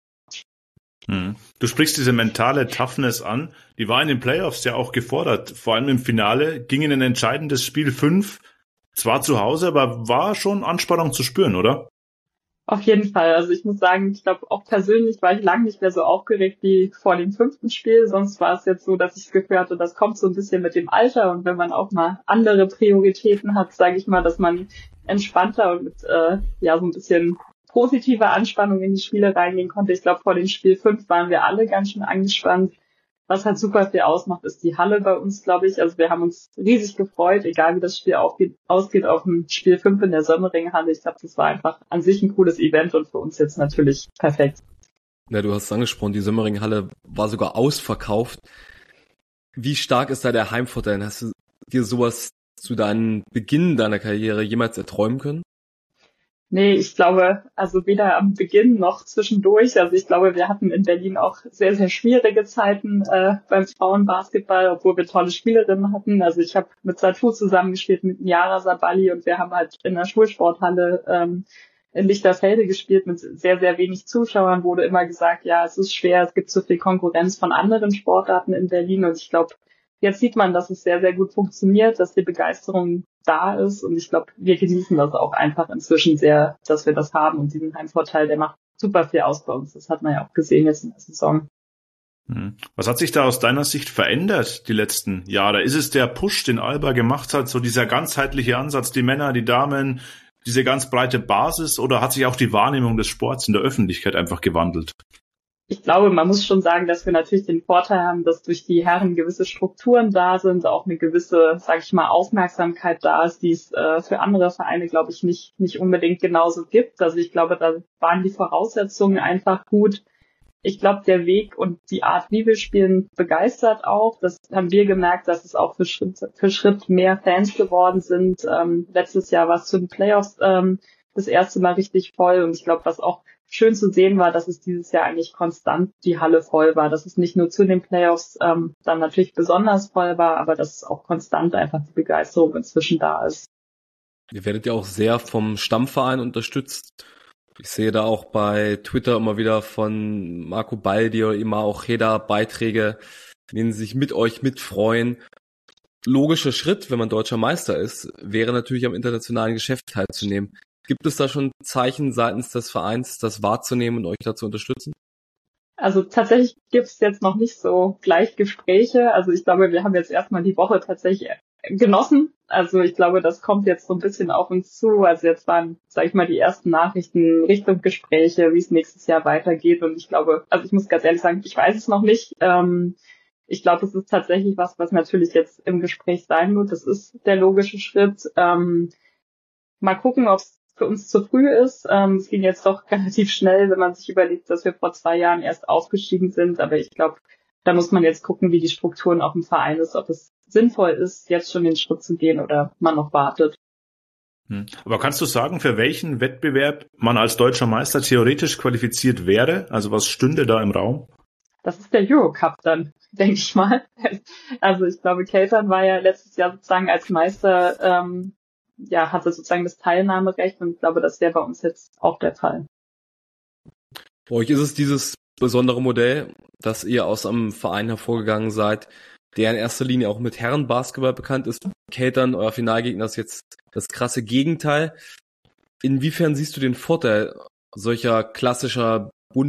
Du sprichst diese mentale Toughness an. Die war in den Playoffs ja auch gefordert. Vor allem im Finale ging in ein entscheidendes Spiel 5. Zwar zu Hause, aber war schon Anspannung zu spüren, oder? Auf jeden Fall. Also ich muss sagen, ich glaube auch persönlich war ich lange nicht mehr so aufgeregt wie vor dem 5. Spiel. Sonst war es jetzt so, dass ich das Gefühl hatte, das kommt so ein bisschen mit dem Alter. Und wenn man auch mal andere Prioritäten hat, sage ich mal, dass man entspannter und mit so ein bisschen positive Anspannung in die Spiele reingehen konnte. Ich glaube, vor dem Spiel 5 waren wir alle ganz schön angespannt. Was halt super viel ausmacht, ist die Halle bei uns, glaube ich. Also wir haben uns riesig gefreut, egal wie das Spiel ausgeht auf dem Spiel 5 in der Sömmering-Halle. Ich glaube, das war einfach an sich ein cooles Event und für uns jetzt natürlich perfekt. Ja, du hast es angesprochen, die Sömmering-Halle war sogar ausverkauft. Wie stark ist da der Heimvorteil? Hast du dir sowas zu deinem Beginn deiner Karriere jemals erträumen können? Nee, ich glaube, also weder am Beginn noch zwischendurch. Also ich glaube, wir hatten in Berlin auch sehr, sehr schwierige Zeiten beim Frauenbasketball, obwohl wir tolle Spielerinnen hatten. Also ich habe mit Satu zusammengespielt, mit Niara Sabali und wir haben halt in der Schulsporthalle in Lichterfelde gespielt mit sehr, sehr wenig Zuschauern. Wurde immer gesagt, ja, es ist schwer, es gibt zu viel Konkurrenz von anderen Sportarten in Berlin und ich glaube, jetzt sieht man, dass es sehr, sehr gut funktioniert, dass die Begeisterung da ist und ich glaube, wir genießen das auch einfach inzwischen sehr, dass wir das haben und diesen Heimvorteil, der macht super viel aus bei uns. Das hat man ja auch gesehen jetzt in der Saison. Was hat sich da aus deiner Sicht verändert die letzten Jahre? Ist es der Push, den Alba gemacht hat, so dieser ganzheitliche Ansatz, die Männer, die Damen, diese ganz breite Basis oder hat sich auch die Wahrnehmung des Sports in der Öffentlichkeit einfach gewandelt? Ich glaube, man muss schon sagen, dass wir natürlich den Vorteil haben, dass durch die Herren gewisse Strukturen da sind, auch eine gewisse, sage ich mal, Aufmerksamkeit da ist, die es für andere Vereine, glaube ich, nicht unbedingt genauso gibt. Also ich glaube, da waren die Voraussetzungen einfach gut. Ich glaube, der Weg und die Art, wie wir spielen, begeistert auch. Das haben wir gemerkt, dass es auch für Schritt mehr Fans geworden sind. Letztes Jahr war es zu den Playoffs das erste Mal richtig voll und ich glaube, was auch schön zu sehen war, dass es dieses Jahr eigentlich konstant die Halle voll war, dass es nicht nur zu den Playoffs dann natürlich besonders voll war, aber dass es auch konstant einfach die Begeisterung inzwischen da ist. Ihr werdet ja auch sehr vom Stammverein unterstützt. Ich sehe da auch bei Twitter immer wieder von Marco Baldi oder immer auch Heda Beiträge, in denen sie sich mit euch mitfreuen. Logischer Schritt, wenn man deutscher Meister ist, wäre natürlich am internationalen Geschäft teilzunehmen. Gibt es da schon Zeichen seitens des Vereins, das wahrzunehmen und euch da zu unterstützen? Also tatsächlich gibt es jetzt noch nicht so gleich Gespräche. Also ich glaube, wir haben jetzt erstmal die Woche tatsächlich genossen. Also ich glaube, das kommt jetzt so ein bisschen auf uns zu. Also jetzt waren, sage ich mal, die ersten Nachrichten Richtung Gespräche, wie es nächstes Jahr weitergeht. Und ich glaube, also ich muss ganz ehrlich sagen, ich weiß es noch nicht. Ich glaube, es ist tatsächlich was natürlich jetzt im Gespräch sein wird. Das ist der logische Schritt. Mal gucken, ob es für uns zu früh ist. Es ging jetzt doch relativ schnell, wenn man sich überlegt, dass wir vor 2 Jahren erst aufgestiegen sind. Aber ich glaube, da muss man jetzt gucken, wie die Strukturen auch im Verein ist, ob es sinnvoll ist, jetzt schon den Schritt zu gehen oder man noch wartet. Aber kannst du sagen, für welchen Wettbewerb man als deutscher Meister theoretisch qualifiziert wäre? Also was stünde da im Raum? Das ist der Eurocup dann, denke ich mal. Also ich glaube, Keltern war ja letztes Jahr sozusagen als Meister hatte sozusagen das Teilnahmerecht und ich glaube, das wäre bei uns jetzt auch der Fall. Bei euch ist es dieses besondere Modell, dass ihr aus einem Verein hervorgegangen seid, der in erster Linie auch mit Herrenbasketball bekannt ist. Keltern, euer Finalgegner, ist jetzt das krasse Gegenteil. Inwiefern siehst du den Vorteil solcher klassischer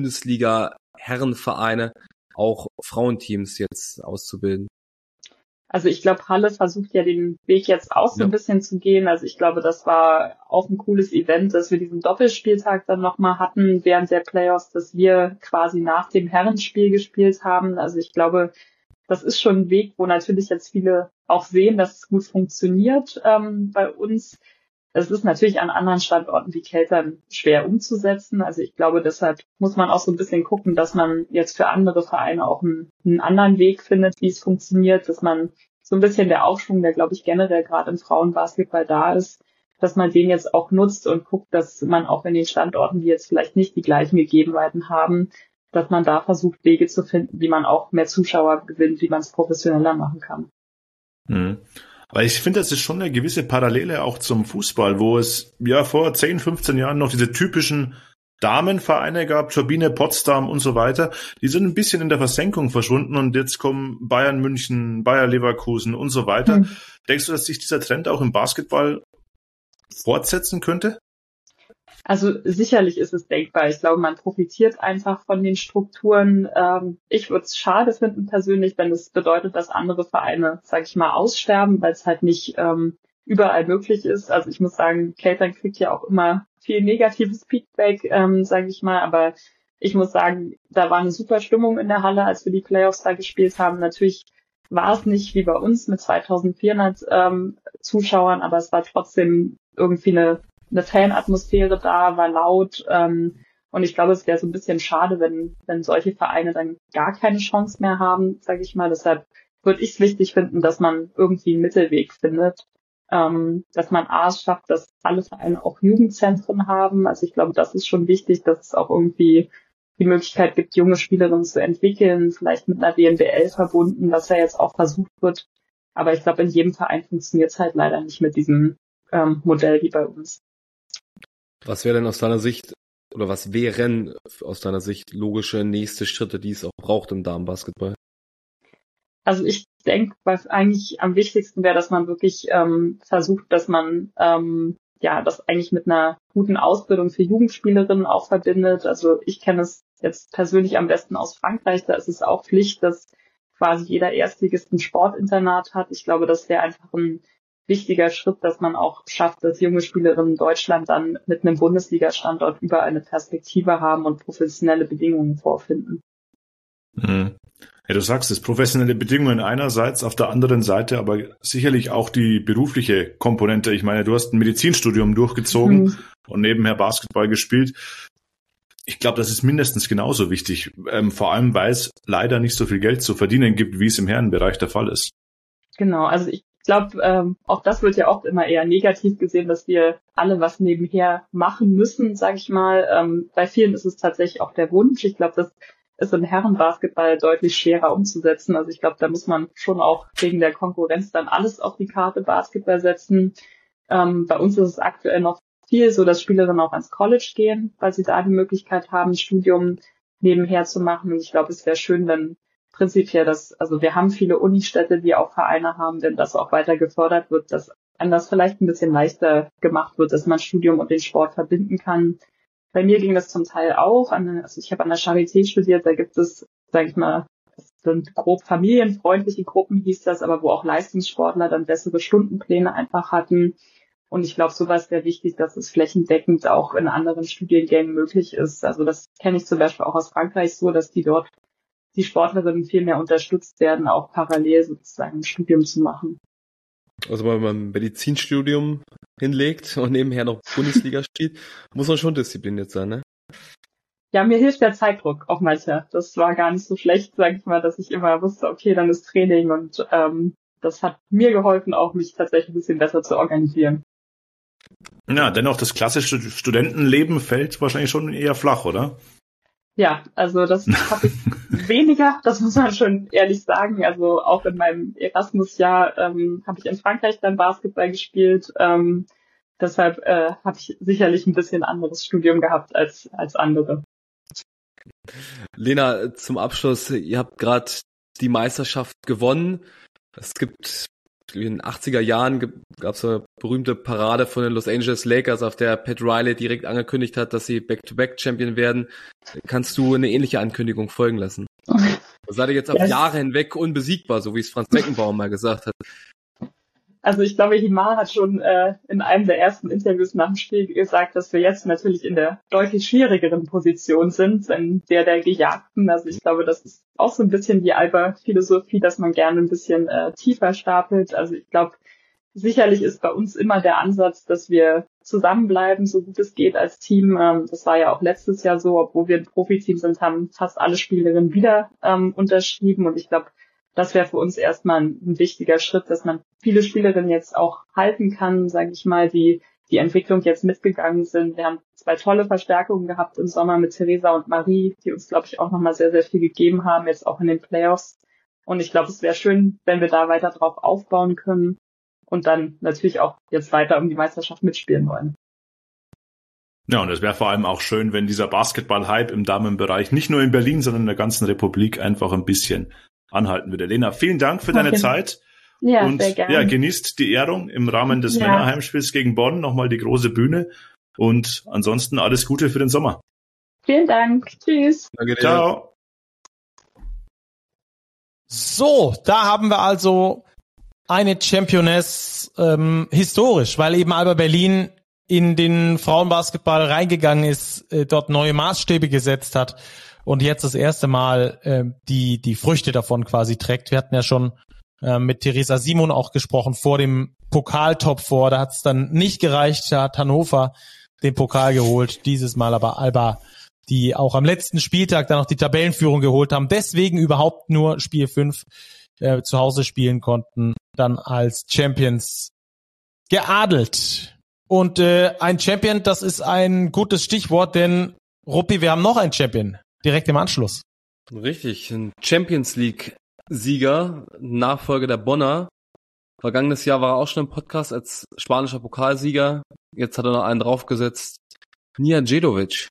Bundesliga-Herrenvereine, auch Frauenteams jetzt auszubilden? Also ich glaube, Halle versucht ja den Weg jetzt auch so ein bisschen zu gehen. Also ich glaube, das war auch ein cooles Event, dass wir diesen Doppelspieltag dann nochmal hatten während der Playoffs, dass wir quasi nach dem Herrenspiel gespielt haben. Also ich glaube, das ist schon ein Weg, wo natürlich jetzt viele auch sehen, dass es gut funktioniert bei uns. Es ist natürlich an anderen Standorten wie Keltern schwer umzusetzen. Also ich glaube, deshalb muss man auch so ein bisschen gucken, dass man jetzt für andere Vereine auch einen anderen Weg findet, wie es funktioniert, dass man so ein bisschen der Aufschwung, der, glaube ich, generell gerade im Frauenbasketball da ist, dass man den jetzt auch nutzt und guckt, dass man auch in den Standorten, die jetzt vielleicht nicht die gleichen Gegebenheiten haben, dass man da versucht, Wege zu finden, wie man auch mehr Zuschauer gewinnt, wie man es professioneller machen kann. Mhm. Weil ich finde, das ist schon eine gewisse Parallele auch zum Fußball, wo es ja vor 10, 15 Jahren noch diese typischen Damenvereine gab, Turbine, Potsdam und so weiter. Die sind ein bisschen in der Versenkung verschwunden und jetzt kommen Bayern München, Bayer Leverkusen und so weiter. Denkst du, dass sich dieser Trend auch im Basketball fortsetzen könnte? Also sicherlich ist es denkbar. Ich glaube, man profitiert einfach von den Strukturen. Ich würde es schade finden persönlich, wenn es bedeutet, dass andere Vereine, sage ich mal, aussterben, weil es halt nicht überall möglich ist. Also ich muss sagen, Keltern kriegt ja auch immer viel negatives Feedback, sage ich mal. Aber ich muss sagen, da war eine super Stimmung in der Halle, als wir die Playoffs da gespielt haben. Natürlich war es nicht wie bei uns mit 2400 Zuschauern, aber es war trotzdem irgendwie eine Fanatmosphäre da, war laut, und ich glaube, es wäre so ein bisschen schade, wenn solche Vereine dann gar keine Chance mehr haben, sage ich mal. Deshalb würde ich es wichtig finden, dass man irgendwie einen Mittelweg findet, dass man es schafft, dass alle Vereine auch Jugendzentren haben. Also ich glaube, das ist schon wichtig, dass es auch irgendwie die Möglichkeit gibt, junge Spielerinnen zu entwickeln, vielleicht mit einer WNBL verbunden, was ja jetzt auch versucht wird. Aber ich glaube, in jedem Verein funktioniert es halt leider nicht mit diesem Modell wie bei uns. Was wäre denn aus deiner Sicht, oder was wären aus deiner Sicht logische nächste Schritte, die es auch braucht im Damenbasketball? Also ich denke, was eigentlich am wichtigsten wäre, dass man wirklich versucht, dass man das eigentlich mit einer guten Ausbildung für Jugendspielerinnen auch verbindet. Also ich kenne es jetzt persönlich am besten aus Frankreich. Da ist es auch Pflicht, dass quasi jeder Erstligist ein Sportinternat hat. Ich glaube, das wäre einfach ein wichtiger Schritt, dass man auch schafft, dass junge Spielerinnen in Deutschland dann mit einem Bundesliga-Standort überall eine Perspektive haben und professionelle Bedingungen vorfinden. Mhm. Ja, du sagst es, professionelle Bedingungen einerseits, auf der anderen Seite aber sicherlich auch die berufliche Komponente. Ich meine, du hast ein Medizinstudium durchgezogen und nebenher Basketball gespielt. Ich glaube, das ist mindestens genauso wichtig, vor allem, weil es leider nicht so viel Geld zu verdienen gibt, wie es im Herrenbereich der Fall ist. Genau, also ich glaube, auch das wird ja oft immer eher negativ gesehen, dass wir alle was nebenher machen müssen, sage ich mal. Bei vielen ist es tatsächlich auch der Wunsch. Ich glaube, das ist im Herrenbasketball deutlich schwerer umzusetzen. Also ich glaube, da muss man schon auch wegen der Konkurrenz dann alles auf die Karte Basketball setzen. Bei uns ist es aktuell noch viel so, dass Spielerinnen auch ans College gehen, weil sie da die Möglichkeit haben, ein Studium nebenher zu machen. Und ich glaube, es wäre schön, wenn prinzipiell also wir haben viele Unistädte, die auch Vereine haben, wenn das auch weiter gefördert wird, dass einem das vielleicht ein bisschen leichter gemacht wird, dass man Studium und den Sport verbinden kann. Bei mir ging das zum Teil auch. Also ich habe an der Charité studiert, da gibt es, sage ich mal, es sind grob familienfreundliche Gruppen, hieß das, aber wo auch Leistungssportler dann bessere Stundenpläne einfach hatten. Und ich glaube, sowas wäre wichtig, dass es flächendeckend auch in anderen Studiengängen möglich ist. Also das kenne ich zum Beispiel auch aus Frankreich so, dass die Sportlerinnen viel mehr unterstützt werden, auch parallel sozusagen ein Studium zu machen. Also wenn man ein Medizinstudium hinlegt und nebenher noch Bundesliga spielt, muss man schon diszipliniert sein, ne? Ja, mir hilft der Zeitdruck auch manchmal. Das war gar nicht so schlecht, sage ich mal, dass ich immer wusste, okay, dann ist Training und das hat mir geholfen, auch mich tatsächlich ein bisschen besser zu organisieren. Ja, dennoch das klassische Studentenleben fällt wahrscheinlich schon eher flach, oder? Ja, also das habe ich weniger, das muss man schon ehrlich sagen. Also auch in meinem Erasmus-Jahr habe ich in Frankreich dann Basketball gespielt. Deshalb habe ich sicherlich ein bisschen anderes Studium gehabt als andere. Lena, zum Abschluss, ihr habt gerade die Meisterschaft gewonnen. Es gibt in den 80er Jahren gab es eine berühmte Parade von den Los Angeles Lakers, auf der Pat Riley direkt angekündigt hat, dass sie Back-to-Back-Champion werden. Kannst du eine ähnliche Ankündigung folgen lassen? Da seid ihr jetzt auf Jahre hinweg unbesiegbar, so wie es Franz Beckenbauer mal gesagt hat. Also ich glaube, Himar hat schon in einem der ersten Interviews nach dem Spiel gesagt, dass wir jetzt natürlich in der deutlich schwierigeren Position sind, in der Gejagten. Also ich glaube, das ist auch so ein bisschen die Alba-Philosophie, dass man gerne ein bisschen tiefer stapelt. Also ich glaube, sicherlich ist bei uns immer der Ansatz, dass wir zusammenbleiben, so gut es geht als Team. Das war ja auch letztes Jahr so, obwohl wir ein Profiteam sind, haben fast alle Spielerinnen wieder unterschrieben. Und ich glaube, das wäre für uns erstmal ein wichtiger Schritt, dass man viele Spielerinnen jetzt auch halten kann, sage ich mal, die Entwicklung jetzt mitgegangen sind. Wir haben 2 tolle Verstärkungen gehabt im Sommer mit Theresa und Marie, die uns, glaube ich, auch nochmal sehr, sehr viel gegeben haben, jetzt auch in den Playoffs. Und ich glaube, es wäre schön, wenn wir da weiter drauf aufbauen können und dann natürlich auch jetzt weiter um die Meisterschaft mitspielen wollen. Ja, und es wäre vor allem auch schön, wenn dieser Basketball-Hype im Damenbereich nicht nur in Berlin, sondern in der ganzen Republik einfach ein bisschen anhalten würde. Lena, vielen Dank für deine Zeit. Ja, und sehr gerne. Ja, genießt die Ehrung im Rahmen des Männerheimspiels gegen Bonn, nochmal die große Bühne. Und ansonsten alles Gute für den Sommer. Vielen Dank. Tschüss. Danke dir. Ciao. So, da haben wir also eine Championess historisch, weil eben Alba Berlin in den Frauenbasketball reingegangen ist, dort neue Maßstäbe gesetzt hat und jetzt das erste Mal die Früchte davon quasi trägt. Wir hatten ja schon mit Theresa Simon auch gesprochen vor dem Pokaltop vor. Da hat es dann nicht gereicht. Da hat Hannover den Pokal geholt. Dieses Mal aber Alba, die auch am letzten Spieltag dann noch die Tabellenführung geholt haben. Deswegen überhaupt nur Spiel 5 zu Hause spielen konnten. Dann als Champions geadelt. Und ein Champion, das ist ein gutes Stichwort, denn Ruppi, wir haben noch einen Champion. Direkt im Anschluss. Richtig, ein Champions League Sieger, Nachfolger der Bonner. Vergangenes Jahr war er auch schon im Podcast als spanischer Pokalsieger. Jetzt hat er noch einen draufgesetzt. Nihat Djedovic.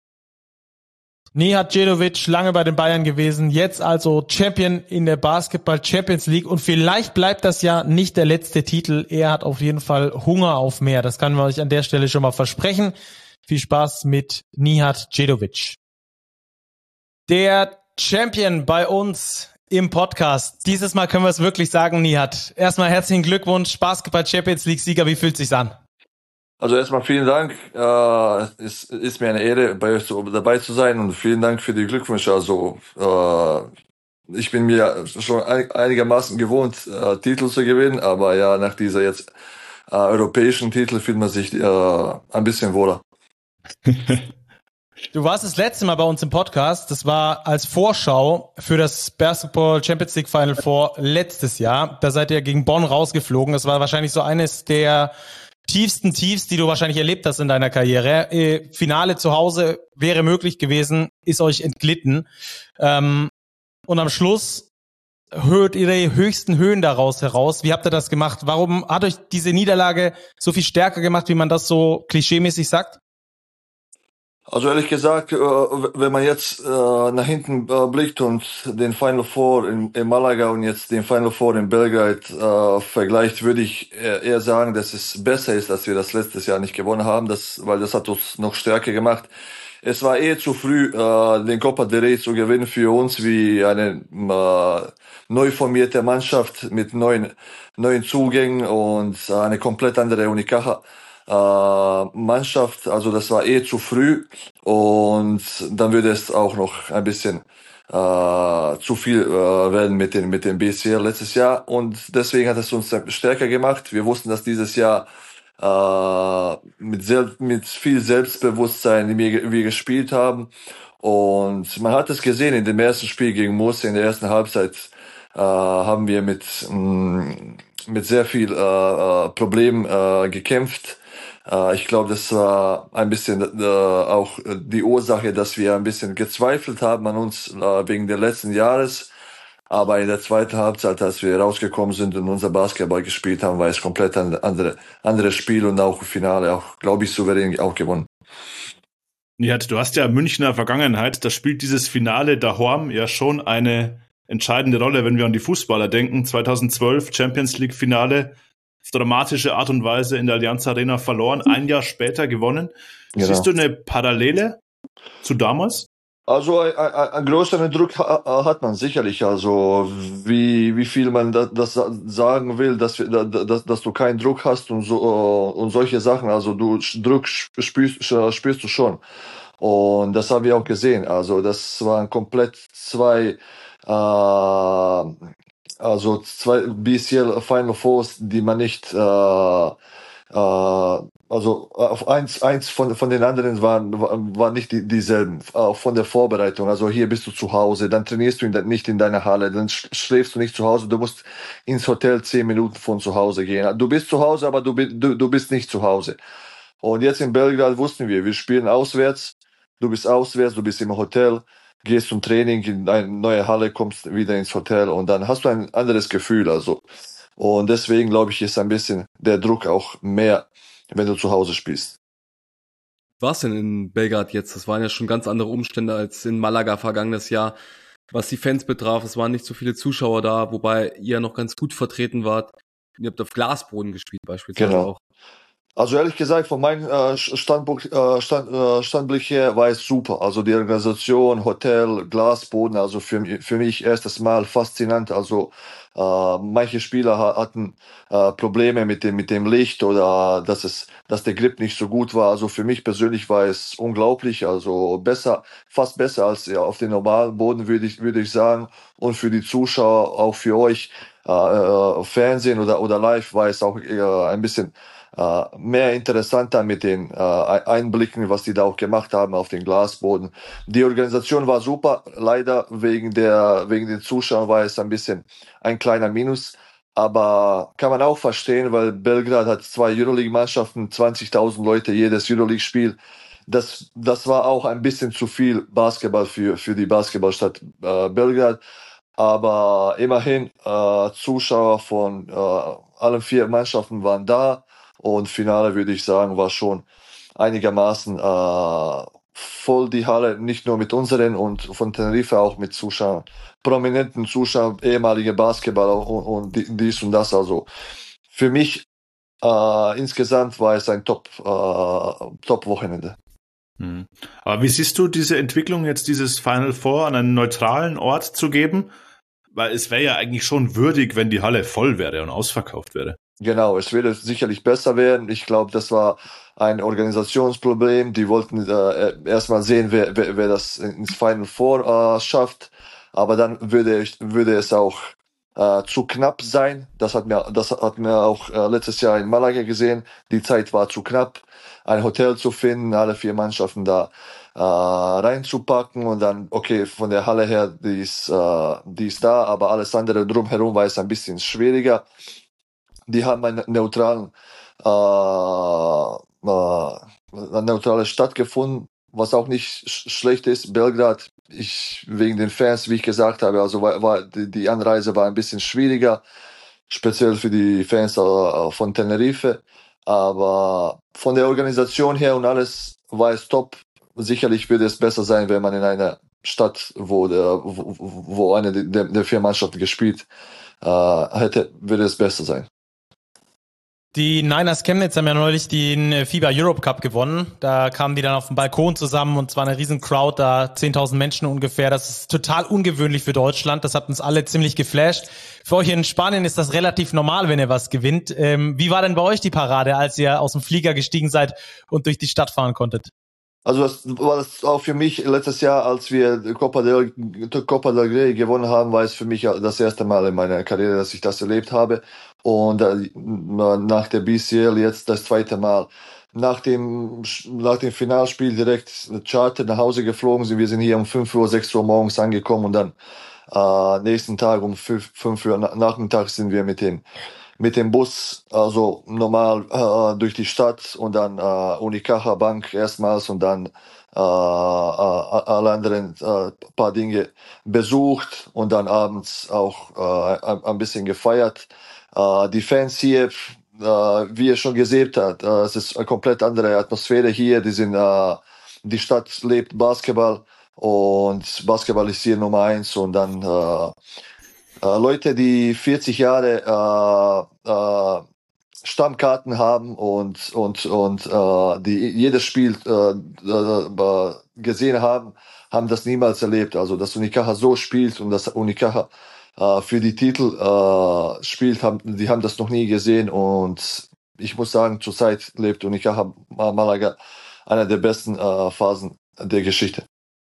Nihat Djedovic, lange bei den Bayern gewesen, jetzt also Champion in der Basketball Champions League und vielleicht bleibt das ja nicht der letzte Titel. Er hat auf jeden Fall Hunger auf mehr. Das kann man euch an der Stelle schon mal versprechen. Viel Spaß mit Nihat Djedovic. Der Champion bei uns im Podcast. Dieses Mal können wir es wirklich sagen, Nihat. Erstmal herzlichen Glückwunsch, Basketball Champions League Sieger. Wie fühlt es sich an? Also erstmal vielen Dank. Es ist mir eine Ehre, bei euch dabei zu sein und vielen Dank für die Glückwünsche. Also ich bin mir schon einigermaßen gewohnt, Titel zu gewinnen, aber ja, nach dieser jetzt europäischen Titel fühlt man sich ein bisschen wohler. Du warst das letzte Mal bei uns im Podcast. Das war als Vorschau für das Basketball Champions League Final Four letztes Jahr. Da seid ihr gegen Bonn rausgeflogen. Das war wahrscheinlich so eines der tiefsten Tiefs, die du wahrscheinlich erlebt hast in deiner Karriere. Finale zu Hause wäre möglich gewesen, ist euch entglitten. Und am Schluss hört ihr die höchsten Höhen daraus heraus. Wie habt ihr das gemacht? Warum hat euch diese Niederlage so viel stärker gemacht, wie man das so klischeemäßig sagt? Also ehrlich gesagt, wenn man jetzt nach hinten blickt und den Final Four in Malaga und jetzt den Final Four in Belgrade vergleicht, würde ich eher sagen, dass es besser ist, dass wir das letztes Jahr nicht gewonnen haben, weil das hat uns noch stärker gemacht. Es war zu früh, den Copa del Rey zu gewinnen für uns, wie eine neu formierte Mannschaft mit neuen Zugängen und eine komplett andere Unicaja Mannschaft, also das war zu früh und dann würde es auch noch ein bisschen zu viel werden mit dem BCL letztes Jahr und deswegen hat es uns stärker gemacht. Wir wussten, dass dieses Jahr mit viel Selbstbewusstsein wir gespielt haben und man hat es gesehen in dem ersten Spiel gegen Murcia in der ersten Halbzeit haben wir mit sehr viel Problemen gekämpft. Ich glaube, das war ein bisschen auch die Ursache, dass wir ein bisschen gezweifelt haben an uns wegen des letzten Jahres. Aber in der zweiten Halbzeit, als wir rausgekommen sind und unser Basketball gespielt haben, war es komplett ein anderes Spiel und auch im Finale auch, glaube ich, souverän auch gewonnen. Ja, du hast ja Münchner Vergangenheit, da spielt dieses Finale daheim ja schon eine entscheidende Rolle, wenn wir an die Fußballer denken. 2012 Champions League Finale, auf dramatische Art und Weise in der Allianz Arena verloren, ein Jahr später gewonnen. Genau. Siehst du eine Parallele zu damals? Also einen größeren Druck hat man sicherlich. Also wie viel man das sagen will, dass du keinen Druck hast und so und solche Sachen. Also Druck spürst du schon. Und das haben wir auch gesehen. Also das waren komplett zwei BCL Final Fours, die man nicht also auf eins von den anderen waren nicht dieselben, auch von der Vorbereitung. Also hier bist du zu Hause, dann trainierst du nicht in deiner Halle, dann schläfst du nicht zu Hause, du musst ins Hotel 10 Minuten von zu Hause gehen. Du bist zu Hause, aber du bist nicht zu Hause. Und jetzt in Belgrad wussten wir spielen auswärts, du bist auswärts, du bist im Hotel, gehst zum Training in eine neue Halle, kommst wieder ins Hotel und dann hast du ein anderes Gefühl. Also. Und deswegen glaube ich, ist ein bisschen der Druck auch mehr, wenn du zu Hause spielst. Was denn in Belgrad jetzt? Das waren ja schon ganz andere Umstände als in Malaga vergangenes Jahr. Was die Fans betraf, es waren nicht so viele Zuschauer da, wobei ihr noch ganz gut vertreten wart. Ihr habt auf Glasboden gespielt beispielsweise Genau. auch. Also ehrlich gesagt, von meinem Standblick her war es super. Also die Organisation, Hotel, Glasboden, also für mich erstes Mal faszinant. Also manche Spieler hatten Probleme mit dem Licht oder dass der Grip nicht so gut war. Also für mich persönlich war es unglaublich. Also fast besser als auf dem normalen Boden, würde ich sagen. Und für die Zuschauer, auch für euch, Fernsehen oder live war es auch ein bisschen mehr interessanter mit den Einblicken, was die da auch gemacht haben auf den Glasboden. Die Organisation war super, leider wegen den Zuschauern war es ein bisschen ein kleiner Minus, aber kann man auch verstehen, weil Belgrad hat 2 Euroleague-Mannschaften, 20.000 Leute jedes Euroleague-Spiel. Das war auch ein bisschen zu viel Basketball für die Basketballstadt Belgrad. Aber immerhin, Zuschauer von allen 4 Mannschaften waren da. Und Finale, würde ich sagen, war schon einigermaßen voll die Halle, nicht nur mit unseren und von Tenerife auch mit Zuschauern, prominenten Zuschauern, ehemalige Basketballer und dies und das. Also für mich insgesamt war es ein Top-Wochenende. Aber wie siehst du diese Entwicklung, jetzt dieses Final Four an einen neutralen Ort zu geben? Weil es wäre ja eigentlich schon würdig, wenn die Halle voll wäre und ausverkauft wäre. Genau, es würde sicherlich besser werden. Ich glaube, das war ein Organisationsproblem. Die wollten erstmal sehen, wer das ins Final Four schafft. Aber dann würde es auch zu knapp sein. Das hat mir auch letztes Jahr in Malaga gesehen. Die Zeit war zu knapp, ein Hotel zu finden, alle 4 Mannschaften da reinzupacken und dann, okay, von der Halle her, die ist da, aber alles andere drumherum war es ein bisschen schwieriger. Die haben eine neutrale Stadt gefunden, was auch nicht schlecht ist. Belgrad, wegen den Fans, wie ich gesagt habe, also die Anreise war ein bisschen schwieriger, speziell für die Fans von Tenerife. Aber von der Organisation her und alles war es top. Sicherlich würde es besser sein, wenn man in einer Stadt, wo eine der 4 Mannschaften gespielt hätte, würde es besser sein. Die Niners Chemnitz haben ja neulich den FIBA Europe Cup gewonnen. Da kamen die dann auf dem Balkon zusammen und zwar eine riesen Crowd, da 10.000 Menschen ungefähr. Das ist total ungewöhnlich für Deutschland. Das hat uns alle ziemlich geflasht. Für euch in Spanien ist das relativ normal, wenn ihr was gewinnt. Wie war denn bei euch die Parade, als ihr aus dem Flieger gestiegen seid und durch die Stadt fahren konntet? Also das war das auch für mich letztes Jahr, als wir Copa del Rey gewonnen haben, war es für mich das erste Mal in meiner Karriere, dass ich das erlebt habe. Und nach der BCL jetzt das zweite Mal. Nach dem Finalspiel direkt Charter nach Hause geflogen sind. Wir sind hier um 5 Uhr, 6 Uhr morgens angekommen und dann nächsten Tag um 5 Uhr nachmittags sind wir mit dem Bus, also normal durch die Stadt und dann Unicaja Bank erstmals und dann alle anderen paar Dinge besucht und dann abends auch ein bisschen gefeiert. Die Fans hier, wie ihr schon gesehen habt, es ist eine komplett andere Atmosphäre hier. Die die Stadt lebt Basketball und Basketball ist hier Nummer 1 und dann Leute, die 40 Jahre Stammkarten haben und die jedes Spiel gesehen haben das niemals erlebt. Also dass Unicaja so spielt und dass Unicaja für die Titel spielt, die haben das noch nie gesehen und ich muss sagen, zurzeit lebt Unicaja Malaga einer der besten Phasen der Geschichte.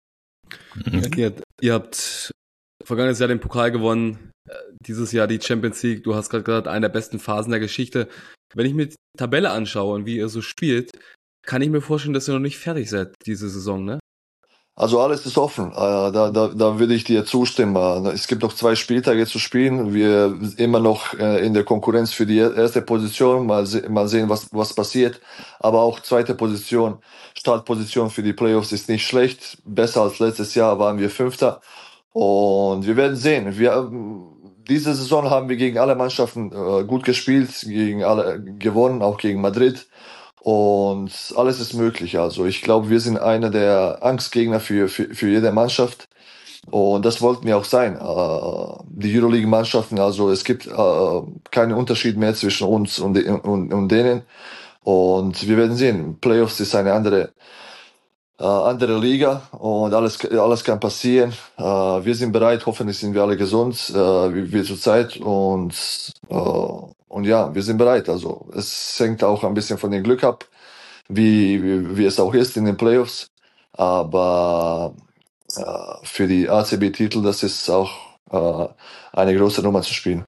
Ihr habt vergangenes Jahr den Pokal gewonnen, dieses Jahr die Champions League. Du hast gerade gesagt, eine der besten Phasen der Geschichte. Wenn ich mir die Tabelle anschaue und wie ihr so spielt, kann ich mir vorstellen, dass ihr noch nicht fertig seid diese Saison, ne? Also alles ist offen. Da würde ich dir zustimmen. Es gibt noch 2 Spieltage zu spielen. Wir sind immer noch in der Konkurrenz für die erste Position. Mal sehen, was passiert. Aber auch zweite Position, Startposition für die Playoffs ist nicht schlecht. Besser als letztes Jahr waren wir Fünfter. Und wir werden sehen. Diese Saison haben wir gegen alle Mannschaften gut gespielt, gegen alle gewonnen, auch gegen Madrid. Und alles ist möglich. Also ich glaube, wir sind einer der Angstgegner für jede Mannschaft. Und das wollten wir auch sein. Die Euroleague-Mannschaften, also es gibt keinen Unterschied mehr zwischen uns und denen. Und wir werden sehen. Playoffs ist eine andere Liga und alles kann passieren. Wir sind bereit, hoffentlich sind wir alle gesund, wie zurzeit und ja, wir sind bereit. Also es hängt auch ein bisschen von dem Glück ab, wie es auch ist in den Playoffs. Aber für die ACB-Titel, das ist auch eine große Nummer zu spielen.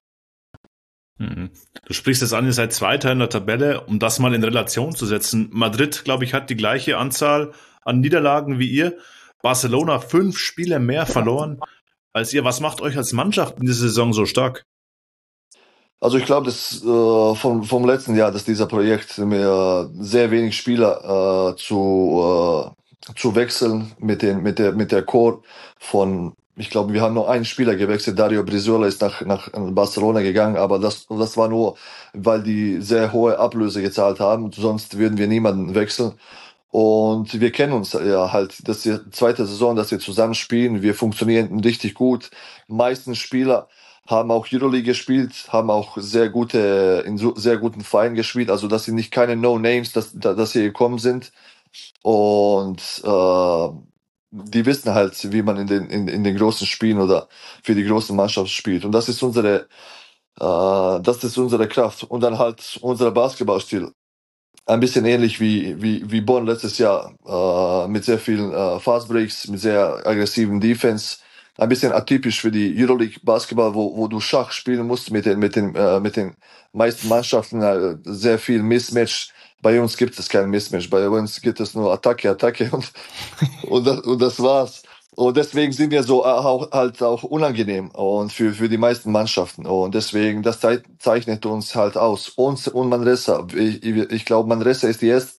Du sprichst es an, ihr seid Zweiter in der Tabelle, um das mal in Relation zu setzen. Madrid, glaube ich, hat die gleiche Anzahl an Niederlagen wie ihr. Barcelona 5 Spiele mehr verloren als ihr. Was macht euch als Mannschaft in dieser Saison so stark? Also ich glaube, dass vom letzten Jahr, dass dieser Projekt mir sehr wenig Spieler zu wechseln mit der Core von, ich glaube, wir haben nur einen Spieler gewechselt. Dario Brizuela ist nach Barcelona gegangen, aber das war nur, weil die sehr hohe Ablöse gezahlt haben. Sonst würden wir niemanden wechseln. Und wir kennen uns ja halt, das ist die zweite Saison, dass wir zusammen spielen. Wir funktionieren richtig gut. Die meisten Spieler haben auch Euroleague gespielt, haben auch in sehr guten Vereinen gespielt. Also das sind nicht keine No-Names, dass hier gekommen sind. Und die wissen halt, wie man in den großen Spielen oder für die großen Mannschaften spielt. Und das ist unsere Kraft. Und dann halt unser Basketballstil. Ein bisschen ähnlich wie Bonn letztes Jahr, mit sehr vielen Fast Breaks, mit sehr aggressiven Defense. Ein bisschen atypisch für die Euroleague Basketball, wo du Schach spielen musst mit den meisten Mannschaften, sehr viel Mismatch. Bei uns gibt es kein Mismatch, bei uns gibt es nur Attacke und das war's. Und deswegen sind wir so auch unangenehm und für die meisten Mannschaften. Und deswegen, das zeichnet uns halt aus. Uns und Manresa. Ich glaube, Manresa ist die erste,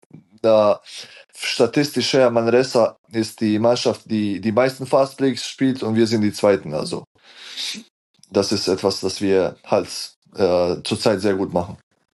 statistisch her, Manresa ist die Mannschaft, die meisten Fastbreaks spielt und wir sind die Zweiten. Also, das ist etwas, das wir halt zurzeit sehr gut machen.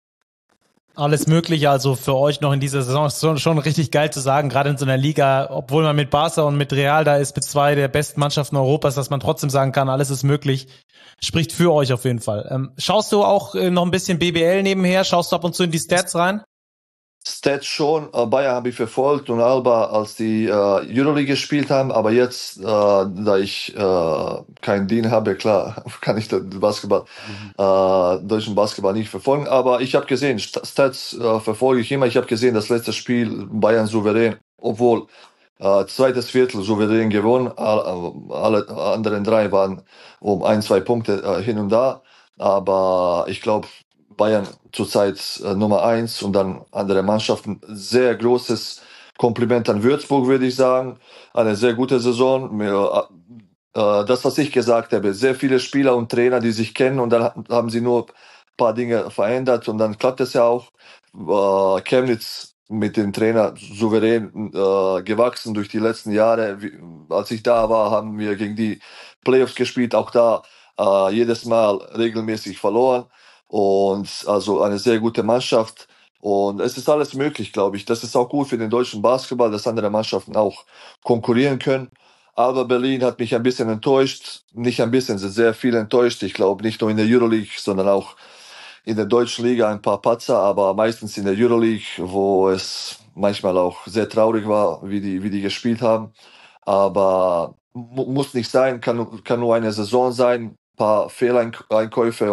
Alles Mögliche, also für euch noch in dieser Saison ist schon richtig geil zu sagen, gerade in so einer Liga, obwohl man mit Barca und mit Real da ist, mit 2 der besten Mannschaften Europas, dass man trotzdem sagen kann, alles ist möglich, spricht für euch auf jeden Fall. Schaust du auch noch ein bisschen BBL nebenher? Schaust du ab und zu in die Stats rein? Stats schon, Bayern habe ich verfolgt und Alba, als die Euroleague gespielt haben, aber jetzt, da ich keinen Dean habe, klar, kann ich den deutschen Basketball nicht verfolgen, aber ich habe gesehen, Stats verfolge ich immer, ich habe gesehen, das letzte Spiel Bayern souverän, obwohl zweites Viertel souverän gewonnen, alle anderen 3 waren um 1-2 Punkte hin und da, aber ich glaube, Bayern zurzeit Nummer 1 und dann andere Mannschaften. Sehr großes Kompliment an Würzburg, würde ich sagen. Eine sehr gute Saison. Das, was ich gesagt habe, sehr viele Spieler und Trainer, die sich kennen und dann haben sie nur ein paar Dinge verändert und dann klappt es ja auch. Chemnitz mit dem Trainer souverän gewachsen durch die letzten Jahre. Als ich da war, haben wir gegen die Playoffs gespielt, auch da jedes Mal regelmäßig verloren. Und also eine sehr gute Mannschaft Und es ist alles möglich, glaube ich. Das ist auch gut für den deutschen Basketball, dass andere Mannschaften auch konkurrieren können. Aber Berlin hat mich ein bisschen enttäuscht. Nicht ein bisschen, sind sehr viel enttäuscht. Ich glaube, nicht nur in der Euroleague, sondern auch in der deutschen Liga ein paar Patzer, aber meistens in der Euroleague, wo es manchmal auch sehr traurig war, wie die gespielt haben. Aber muss nicht sein, kann nur eine Saison sein, paar Fehleinkäufe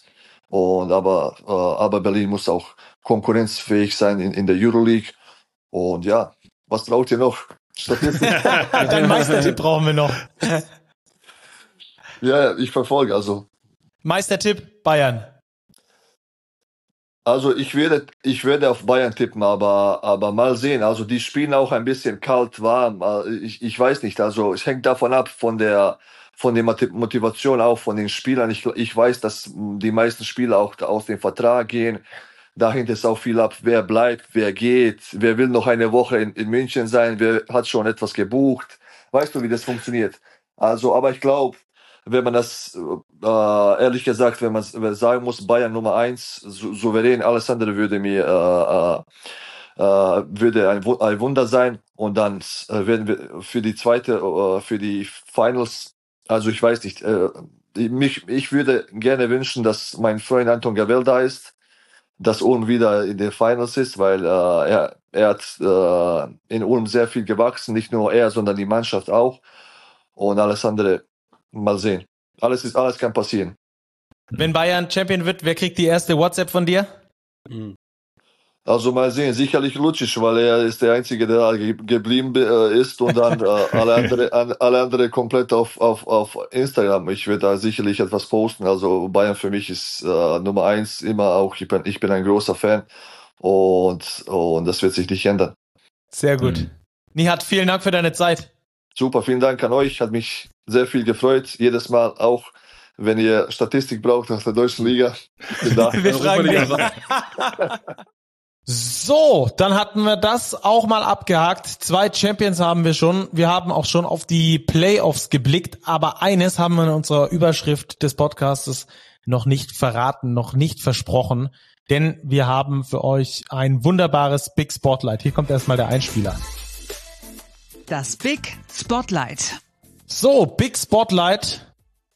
aber Berlin muss auch konkurrenzfähig sein in der Euroleague. Und ja, was braucht ihr noch? Statistik. Den Meistertipp brauchen wir noch. Ja, ich verfolge also. Meistertipp Bayern. Also ich werde auf Bayern tippen, aber mal sehen. Also die spielen auch ein bisschen kalt warm. Ich weiß nicht. Also es hängt davon ab von der Motivation auch von den Spielern. Ich weiß, dass die meisten Spieler auch aus dem Vertrag gehen. Dahinter ist auch viel ab, wer bleibt, wer geht, wer will noch eine Woche in München sein, wer hat schon etwas gebucht. Weißt du, wie das funktioniert? Also, aber ich glaube, wenn man das, ehrlich gesagt, wenn man sagen muss, Bayern Nummer 1, souverän, alles andere würde ein Wunder sein. Und dann werden wir für die zweite, für die Finals, also ich weiß nicht, ich würde gerne wünschen, dass mein Freund Anton Gavel da ist, dass Ulm wieder in den Finals ist, weil er hat in Ulm sehr viel gewachsen, nicht nur er, sondern die Mannschaft auch. Und alles andere, mal sehen. Alles kann passieren. Wenn Bayern Champion wird, wer kriegt die erste WhatsApp von dir? Also mal sehen, sicherlich Lucic, weil er ist der Einzige, der geblieben ist und dann alle andere komplett auf Instagram. Ich werde da sicherlich etwas posten. Also Bayern für mich ist Nummer 1 immer auch. Ich bin ein großer Fan und das wird sich nicht ändern. Sehr gut. Nihat, vielen Dank für deine Zeit. Super, vielen Dank an euch. Hat mich sehr viel gefreut. Jedes Mal auch, wenn ihr Statistik braucht aus der deutschen Liga. Wir fragen dich. So, dann hatten wir das auch mal abgehakt. 2 Champions haben wir schon. Wir haben auch schon auf die Playoffs geblickt. Aber eines haben wir in unserer Überschrift des Podcastes noch nicht verraten, noch nicht versprochen. Denn wir haben für euch ein wunderbares Big Spotlight. Hier kommt erstmal der Einspieler. Das Big Spotlight. So, Big Spotlight.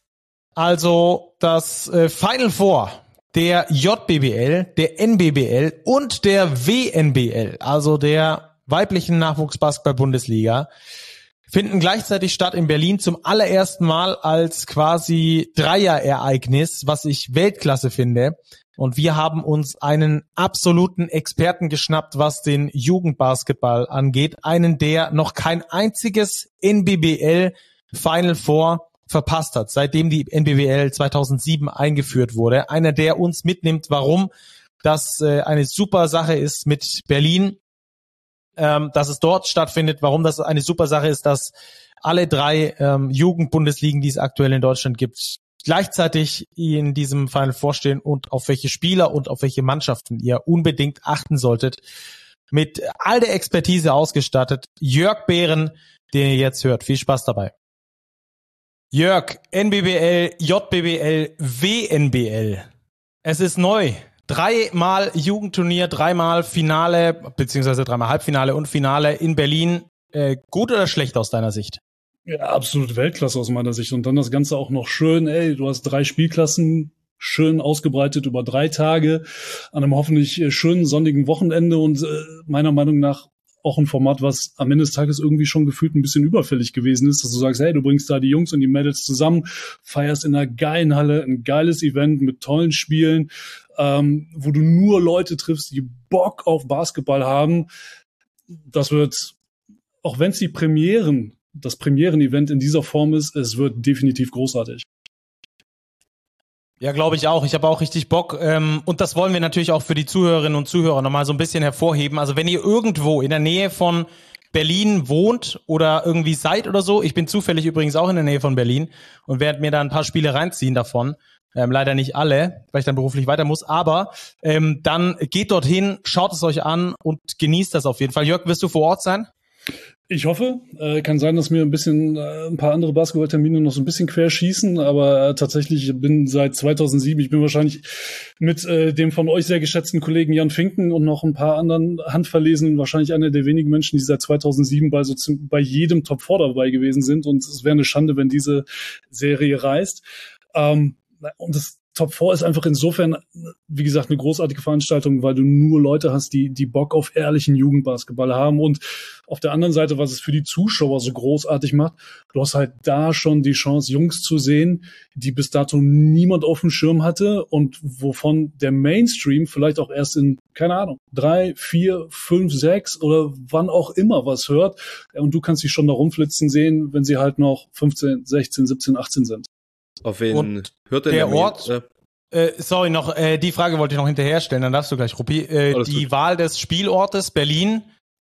Also das Final Four der JBBL, der NBBL und der WNBL, also der weiblichen Nachwuchsbasketball-Bundesliga, finden gleichzeitig statt in Berlin zum allerersten Mal als quasi Dreierereignis, was ich Weltklasse finde. Und wir haben uns einen absoluten Experten geschnappt, was den Jugendbasketball angeht. Einen, der noch kein einziges NBBL Final Four verpasst hat, seitdem die NBBL 2007 eingeführt wurde. Einer, der uns mitnimmt, warum das eine super Sache ist mit Berlin, dass es dort stattfindet, warum das eine super Sache ist, dass alle 3 Jugendbundesligen, die es aktuell in Deutschland gibt, gleichzeitig in diesem Final vorstehen und auf welche Spieler und auf welche Mannschaften ihr unbedingt achten solltet. Mit all der Expertise ausgestattet. Jörg Behren, den ihr jetzt hört. Viel Spaß dabei. Jörg, NBBL, JBBL, WNBL. Es ist neu. 3-mal Jugendturnier, 3-mal Finale, beziehungsweise 3-mal Halbfinale und Finale in Berlin. Gut oder schlecht aus deiner Sicht? Ja, absolut Weltklasse aus meiner Sicht. Und dann das Ganze auch noch schön, du hast 3 Spielklassen, schön ausgebreitet über 3 Tage, an einem hoffentlich schönen sonnigen Wochenende und meiner Meinung nach auch ein Format, was am Ende des Tages irgendwie schon gefühlt ein bisschen überfällig gewesen ist, dass du sagst, hey, du bringst da die Jungs und die Mädels zusammen, feierst in einer geilen Halle, ein geiles Event mit tollen Spielen, wo du nur Leute triffst, die Bock auf Basketball haben. Das wird, auch wenn es das Premieren-Event in dieser Form ist, es wird definitiv großartig. Ja, glaube ich auch. Ich habe auch richtig Bock. Und das wollen wir natürlich auch für die Zuhörerinnen und Zuhörer nochmal so ein bisschen hervorheben. Also wenn ihr irgendwo in der Nähe von Berlin wohnt oder irgendwie seid oder so, ich bin zufällig übrigens auch in der Nähe von Berlin und werde mir da ein paar Spiele reinziehen davon. Leider nicht alle, weil ich dann beruflich weiter muss. Aber dann geht dorthin, schaut es euch an und genießt das auf jeden Fall. Jörg, wirst du vor Ort sein? Ich hoffe. Kann sein, dass mir ein paar andere Basketballtermine noch so ein bisschen quer schießen, aber tatsächlich bin seit 2007, ich bin wahrscheinlich mit dem von euch sehr geschätzten Kollegen Jan Finken und noch ein paar anderen Handverlesenen wahrscheinlich einer der wenigen Menschen, die seit 2007 bei jedem Top 4 dabei gewesen sind, und es wäre eine Schande, wenn diese Serie reißt. Und das Top 4 ist einfach insofern, wie gesagt, eine großartige Veranstaltung, weil du nur Leute hast, die Bock auf ehrlichen Jugendbasketball haben. Und auf der anderen Seite, was es für die Zuschauer so großartig macht, du hast halt da schon die Chance, Jungs zu sehen, die bis dato niemand auf dem Schirm hatte und wovon der Mainstream vielleicht auch erst in, keine Ahnung, 3, 4, 5, 6 oder wann auch immer was hört. Und du kannst sie schon da rumflitzen sehen, wenn sie halt noch 15, 16, 17, 18 sind. Auf wen Und hört denn der Ort? Sorry, die Frage wollte ich noch hinterher stellen, dann darfst du gleich, Ruppi. Die gut. Wahl des Spielortes, Berlin,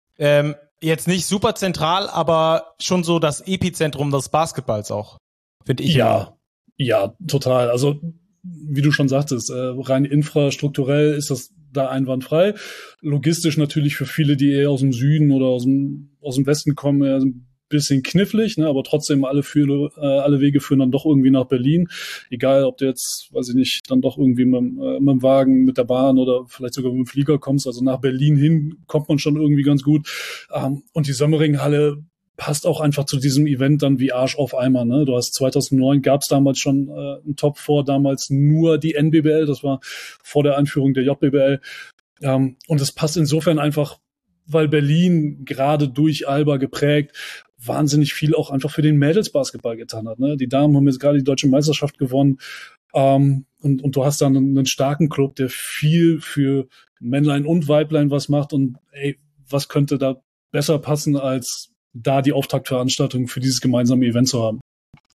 jetzt nicht super zentral, aber schon so das Epizentrum des Basketballs auch, finde ich. Ja, total. Also, wie du schon sagtest, rein infrastrukturell ist das da einwandfrei. Logistisch natürlich für viele, die eher aus dem Süden oder aus dem Westen kommen, eher ein bisschen knifflig, ne, aber trotzdem alle Wege führen dann doch irgendwie nach Berlin. Egal, ob du jetzt, weiß ich nicht, dann doch irgendwie mit dem Wagen, mit der Bahn oder vielleicht sogar mit dem Flieger kommst. Also nach Berlin hin kommt man schon irgendwie ganz gut. Und die Sömmering-Halle passt auch einfach zu diesem Event dann wie Arsch auf Eimer. Ne? Du hast 2009 gab es damals schon ein Top 4, damals nur die NBBL, das war vor der Einführung der JBBL. Und es passt insofern einfach, weil Berlin gerade durch Alba geprägt wahnsinnig viel auch einfach für den Mädelsbasketball getan hat. Ne? Die Damen haben jetzt gerade die Deutsche Meisterschaft gewonnen. Und du hast dann einen starken Club, der viel für Männlein und Weiblein was macht. Und ey, was könnte da besser passen, als da die Auftaktveranstaltung für dieses gemeinsame Event zu haben?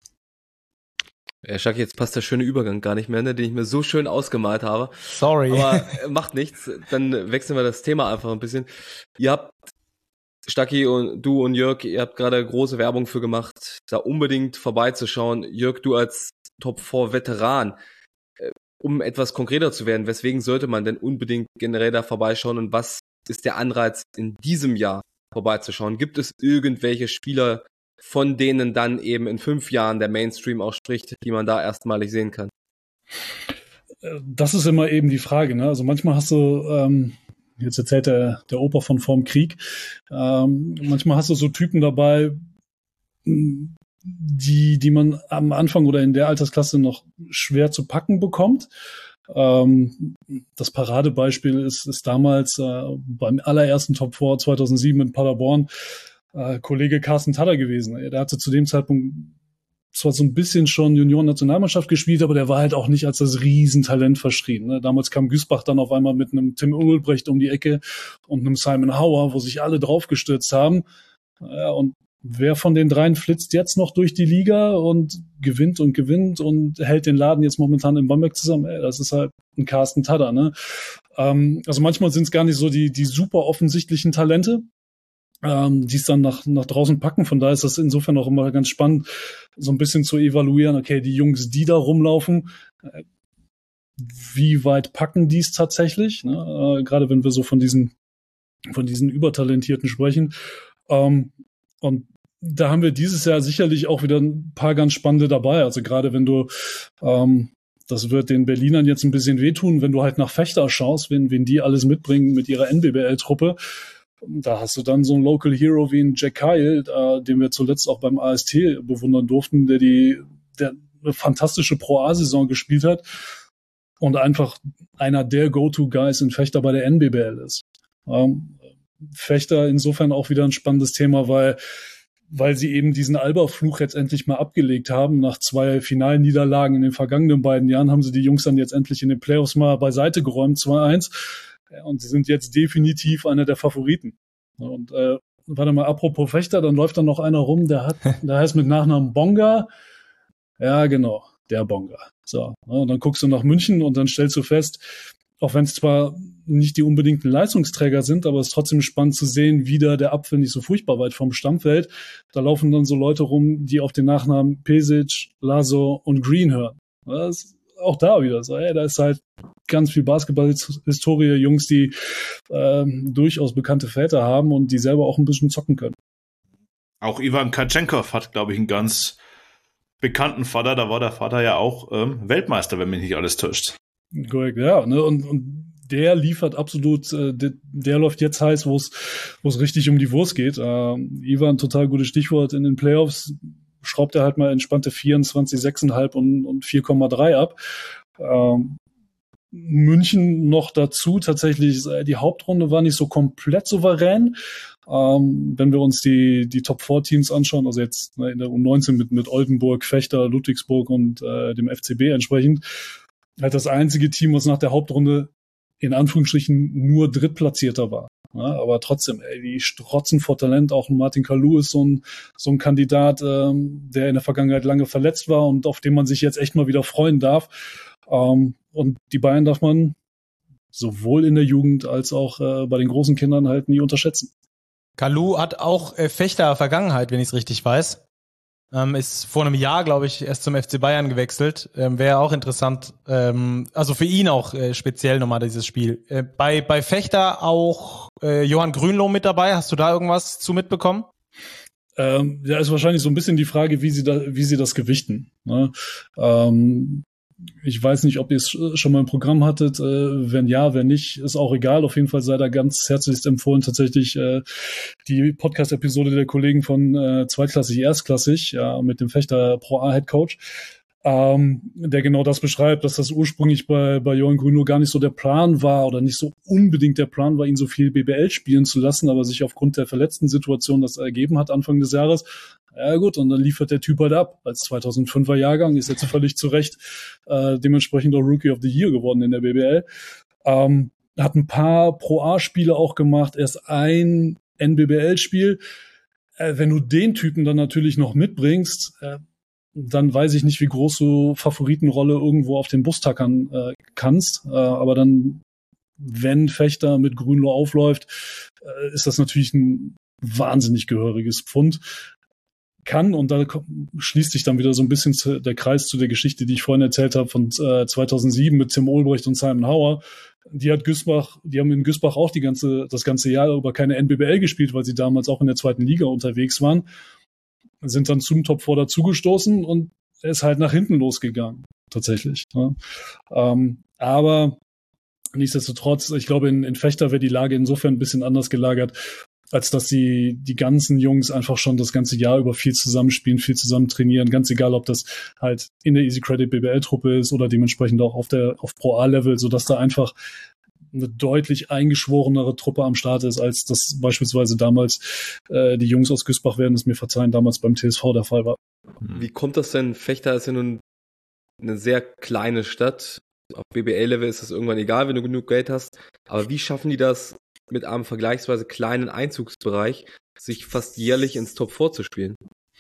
Ja, Schaki, jetzt passt der schöne Übergang gar nicht mehr, ne, den ich mir so schön ausgemalt habe. Sorry. Aber macht nichts, dann wechseln wir das Thema einfach ein bisschen. Ihr habt, Stacki und du und Jörg, ihr habt gerade große Werbung für gemacht, da unbedingt vorbeizuschauen. Jörg, du als Top-4-Veteran, um etwas konkreter zu werden, weswegen sollte man denn unbedingt generell da vorbeischauen und was ist der Anreiz, in diesem Jahr vorbeizuschauen? Gibt es irgendwelche Spieler, von denen dann eben in 5 Jahren der Mainstream auch spricht, die man da erstmalig sehen kann? Das ist immer eben die Frage, ne? Also manchmal hast du, jetzt erzählt der Opa von vorm Krieg, manchmal hast du so Typen dabei, die man am Anfang oder in der Altersklasse noch schwer zu packen bekommt. Das Paradebeispiel ist damals beim allerersten Top 4 2007 in Paderborn Kollege Carsten Tadder gewesen. Der hatte zu dem Zeitpunkt zwar so ein bisschen schon Junioren-Nationalmannschaft gespielt, aber der war halt auch nicht als das Riesentalent verschrien. Ne? Damals kam Güßbach dann auf einmal mit einem Tim Ulbrecht um die Ecke und einem Simon Hauer, wo sich alle draufgestürzt haben. Und wer von den dreien flitzt jetzt noch durch die Liga und gewinnt und hält den Laden jetzt momentan in Bamberg zusammen? Das ist halt ein Carsten Tadder. Ne? Also manchmal sind es gar nicht so die super offensichtlichen Talente, die es dann nach draußen packen. Von daher ist das insofern auch immer ganz spannend, so ein bisschen zu evaluieren, okay, die Jungs, die da rumlaufen, wie weit packen die es tatsächlich? Ne? Gerade wenn wir so von diesen Übertalentierten sprechen. Und da haben wir dieses Jahr sicherlich auch wieder ein paar ganz spannende dabei. Also gerade wenn du, das wird den Berlinern jetzt ein bisschen wehtun, wenn du halt nach Fechter schaust, wen die alles mitbringen mit ihrer NBBL-Truppe. Da hast du dann so einen Local Hero wie einen Jack Kyle, den wir zuletzt auch beim AST bewundern durften, der eine fantastische Pro-A-Saison gespielt hat und einfach einer der Go-To-Guys in Fechter bei der NBBL ist. Fechter insofern auch wieder ein spannendes Thema, weil sie eben diesen Alba-Fluch jetzt endlich mal abgelegt haben. Nach 2 Finalniederlagen in den vergangenen beiden Jahren haben sie die Jungs dann jetzt endlich in den Playoffs mal beiseite geräumt, 2-1. Und sie sind jetzt definitiv einer der Favoriten. Und warte mal, apropos Fechter, dann läuft da noch einer rum, der heißt mit Nachnamen Bonga. Ja, genau, der Bonga. So, und dann guckst du nach München und dann stellst du fest, auch wenn es zwar nicht die unbedingten Leistungsträger sind, aber es ist trotzdem spannend zu sehen, wie da der Apfel nicht so furchtbar weit vom Stamm fällt. Da laufen dann so Leute rum, die auf den Nachnamen Pesic, Lazo und Green hören. Das ist auch da wieder so, da ist halt ganz viel Basketball-Historie, Jungs, die durchaus bekannte Väter haben und die selber auch ein bisschen zocken können. Auch Ivan Katschenkov hat, glaube ich, einen ganz bekannten Vater. Da war der Vater ja auch Weltmeister, wenn mich nicht alles täuscht. Korrekt, ja. Ne? Und der liefert absolut, der läuft jetzt heiß, wo es richtig um die Wurst geht. Ivan, total gutes Stichwort. In den Playoffs schraubt er halt mal entspannte 24, 6,5 und 4,3 ab. München noch dazu, tatsächlich die Hauptrunde war nicht so komplett souverän. Wenn wir uns die Top-4-Teams anschauen, also jetzt in der U19 mit Oldenburg, Vechta, Ludwigsburg und dem FCB entsprechend, halt das einzige Team, was nach der Hauptrunde in Anführungsstrichen nur Drittplatzierter war. Ja, aber trotzdem, die strotzen vor Talent. Auch Martin Kalu ist so ein Kandidat, der in der Vergangenheit lange verletzt war und auf den man sich jetzt echt mal wieder freuen darf. Und die Bayern darf man sowohl in der Jugend als auch bei den großen Kindern halt nie unterschätzen. Kalu hat auch Fechter-Vergangenheit, wenn ich es richtig weiß. Ist vor einem Jahr, glaube ich, erst zum FC Bayern gewechselt. Wäre auch interessant. Also für ihn auch speziell nochmal dieses Spiel. Bei Fechter auch Johann Grünloh mit dabei. Hast du da irgendwas zu mitbekommen? Ja, ist wahrscheinlich so ein bisschen die Frage, wie sie das gewichten. Ne? Ich weiß nicht, ob ihr es schon mal im Programm hattet. Wenn ja, wenn nicht, ist auch egal. Auf jeden Fall sei da ganz herzlichst empfohlen, tatsächlich die Podcast-Episode der Kollegen von Zweitklassig, Erstklassig, ja, mit dem Fechter Pro A-Head-Coach, der genau das beschreibt, dass das ursprünglich bei Johann Grünloh gar nicht so der Plan war oder nicht so unbedingt der Plan war, ihn so viel BBL spielen zu lassen, aber sich aufgrund der verletzten Situation das ergeben hat Anfang des Jahres. Ja gut, und dann liefert der Typ halt ab. Als 2005er Jahrgang ist jetzt völlig zu Recht dementsprechend auch Rookie of the Year geworden in der BBL. Hat ein paar Pro-A-Spiele auch gemacht, erst ein NBBL-Spiel. Wenn du den Typen dann natürlich noch mitbringst, dann weiß ich nicht, wie groß du Favoritenrolle irgendwo auf den Bus tackern kannst. Aber dann, wenn Fechter mit Grünloh aufläuft, ist das natürlich ein wahnsinnig gehöriges Pfund. Kann, und da schließt sich dann wieder so ein bisschen der Kreis zu der Geschichte, die ich vorhin erzählt habe von 2007 mit Tim Olbrecht und Simon Hauer. Die haben in Güßbach auch das ganze Jahr über keine NBBL gespielt, weil sie damals auch in der zweiten Liga unterwegs waren. Sind dann zum Top 4 dazugestoßen und er ist halt nach hinten losgegangen, tatsächlich. Ne? Aber nichtsdestotrotz, ich glaube, in Fechter wäre die Lage insofern ein bisschen anders gelagert, als dass die ganzen Jungs einfach schon das ganze Jahr über viel zusammenspielen, viel zusammen trainieren, ganz egal, ob das halt in der Easy Credit BBL-Truppe ist oder dementsprechend auch auf Pro-A-Level, sodass da einfach eine deutlich eingeschworenere Truppe am Start ist, als das beispielsweise damals die Jungs aus Güßbach werden es mir verzeihen, damals beim TSV der Fall war. Wie kommt das denn? Fechter ist ja nun eine sehr kleine Stadt. Auf BBL-Level ist das irgendwann egal, wenn du genug Geld hast. Aber wie schaffen die das, mit einem vergleichsweise kleinen Einzugsbereich sich fast jährlich ins Top 4 zu spielen?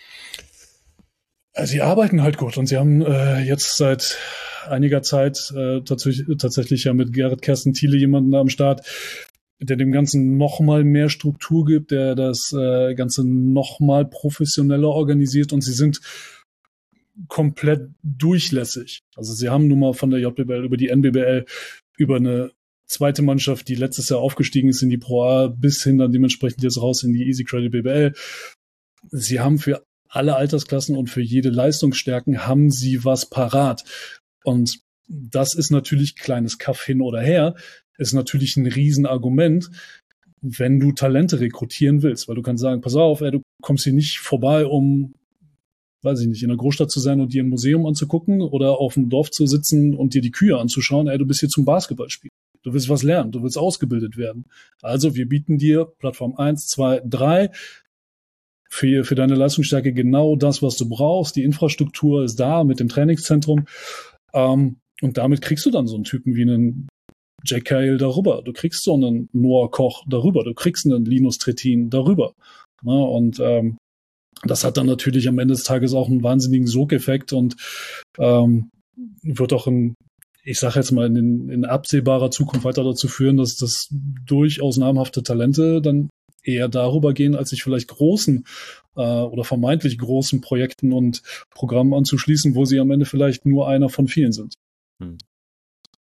Sie arbeiten halt gut und sie haben jetzt seit einiger Zeit tatsächlich ja mit Gerrit Kersten Thiele jemanden am Start, der dem Ganzen nochmal mehr Struktur gibt, der das Ganze nochmal professioneller organisiert, und sie sind komplett durchlässig. Also sie haben nun mal von der JBL über die NBBL über eine zweite Mannschaft, die letztes Jahr aufgestiegen ist in die Pro A, bis hin dann dementsprechend jetzt raus in die Easy Credit BBL. Sie haben für alle Altersklassen und für jede Leistungsstärken haben sie was parat. Und das ist natürlich, kleines Kaff hin oder her, ist natürlich ein Riesenargument, wenn du Talente rekrutieren willst. Weil du kannst sagen, pass auf, du kommst hier nicht vorbei, um, weiß ich nicht, in der Großstadt zu sein und dir ein Museum anzugucken oder auf dem Dorf zu sitzen und dir die Kühe anzuschauen. Du bist hier zum Basketballspielen. Du willst was lernen, du willst ausgebildet werden. Also wir bieten dir Plattform 1, 2, 3 für deine Leistungsstärke genau das, was du brauchst. Die Infrastruktur ist da mit dem Trainingszentrum. Und damit kriegst du dann so einen Typen wie einen Jack Cahill darüber. Du kriegst so einen Noah Koch darüber. Du kriegst einen Linus Trittin darüber. Ja, und das hat dann natürlich am Ende des Tages auch einen wahnsinnigen Sogeffekt und wird auch ich sage jetzt mal, in absehbarer Zukunft weiter dazu führen, dass das durchaus namhafte Talente dann eher darüber gehen, als sich vielleicht großen oder vermeintlich großen Projekten und Programmen anzuschließen, wo sie am Ende vielleicht nur einer von vielen sind.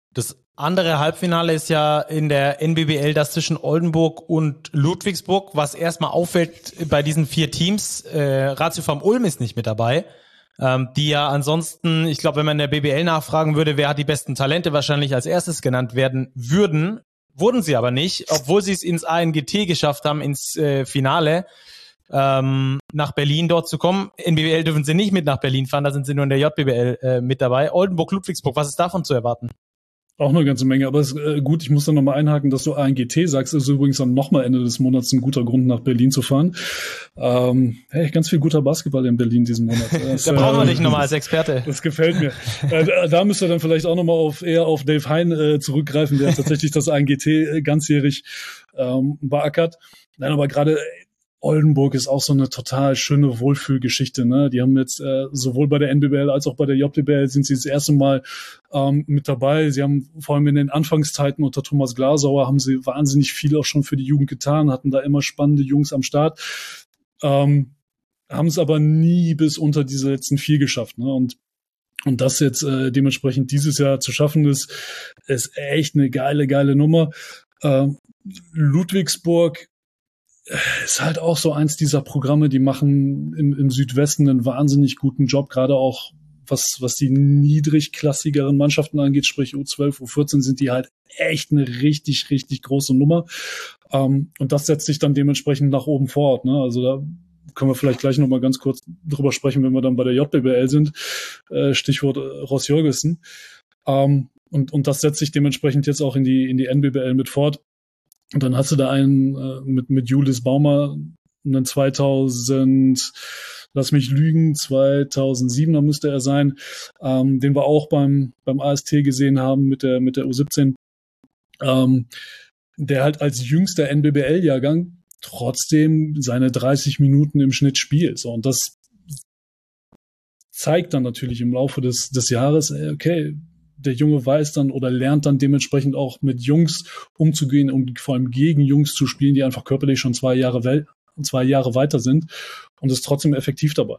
Das andere Halbfinale ist ja in der NBBL das zwischen Oldenburg und Ludwigsburg, was erstmal auffällt bei diesen 4 Teams. Ratio vom Ulm ist nicht mit dabei, die ja ansonsten, ich glaube, wenn man in der BBL nachfragen würde, wer hat die besten Talente, wahrscheinlich als erstes genannt werden würden. Wurden sie aber nicht, obwohl sie es ins ANGT geschafft haben, ins Finale nach Berlin dort zu kommen. In BBL dürfen sie nicht mit nach Berlin fahren, da sind sie nur in der JBBL mit dabei. Oldenburg, Ludwigsburg, was ist davon zu erwarten? Auch eine ganze Menge, aber es ist gut, ich muss dann nochmal einhaken, dass du ANGT sagst, ist übrigens dann nochmal Ende des Monats ein guter Grund, nach Berlin zu fahren. Hey, ganz viel guter Basketball in Berlin diesen Monat. Da brauchen wir dich nochmal als Experte. Das gefällt mir. Da müsst ihr dann vielleicht auch nochmal eher auf Dave Hein zurückgreifen, der tatsächlich das ANGT ganzjährig beackert. Nein, aber gerade Oldenburg ist auch so eine total schöne Wohlfühlgeschichte, ne? Die haben jetzt sowohl bei der NBBL als auch bei der JBBL sind sie das erste Mal mit dabei. Sie haben vor allem in den Anfangszeiten unter Thomas Glasauer haben sie wahnsinnig viel auch schon für die Jugend getan, hatten da immer spannende Jungs am Start, haben es aber nie bis unter diese letzten 4 geschafft, ne? Und das jetzt dementsprechend dieses Jahr zu schaffen ist echt eine geile Nummer. Ludwigsburg ist halt auch so eins dieser Programme, die machen im Südwesten einen wahnsinnig guten Job, gerade auch was die niedrigklassigeren Mannschaften angeht, sprich U12, U14 sind die halt echt eine richtig große Nummer. Und das setzt sich dann dementsprechend nach oben fort, ne? Also da können wir vielleicht gleich nochmal ganz kurz drüber sprechen, wenn wir dann bei der JBBL sind. Stichwort Ross Jörgensen. Und das setzt sich dementsprechend jetzt auch in die NBBL mit fort. Und dann hast du da einen mit Julius Baumer, einen 2007er müsste er sein, den wir auch beim AST gesehen haben mit der U17, der halt als jüngster NBBL-Jahrgang trotzdem seine 30 Minuten im Schnitt spielt. So, und das zeigt dann natürlich im Laufe des Jahres, okay, der Junge weiß dann oder lernt dann dementsprechend auch mit Jungs umzugehen und vor allem gegen Jungs zu spielen, die einfach körperlich schon 2 Jahre weiter sind und ist trotzdem effektiv dabei.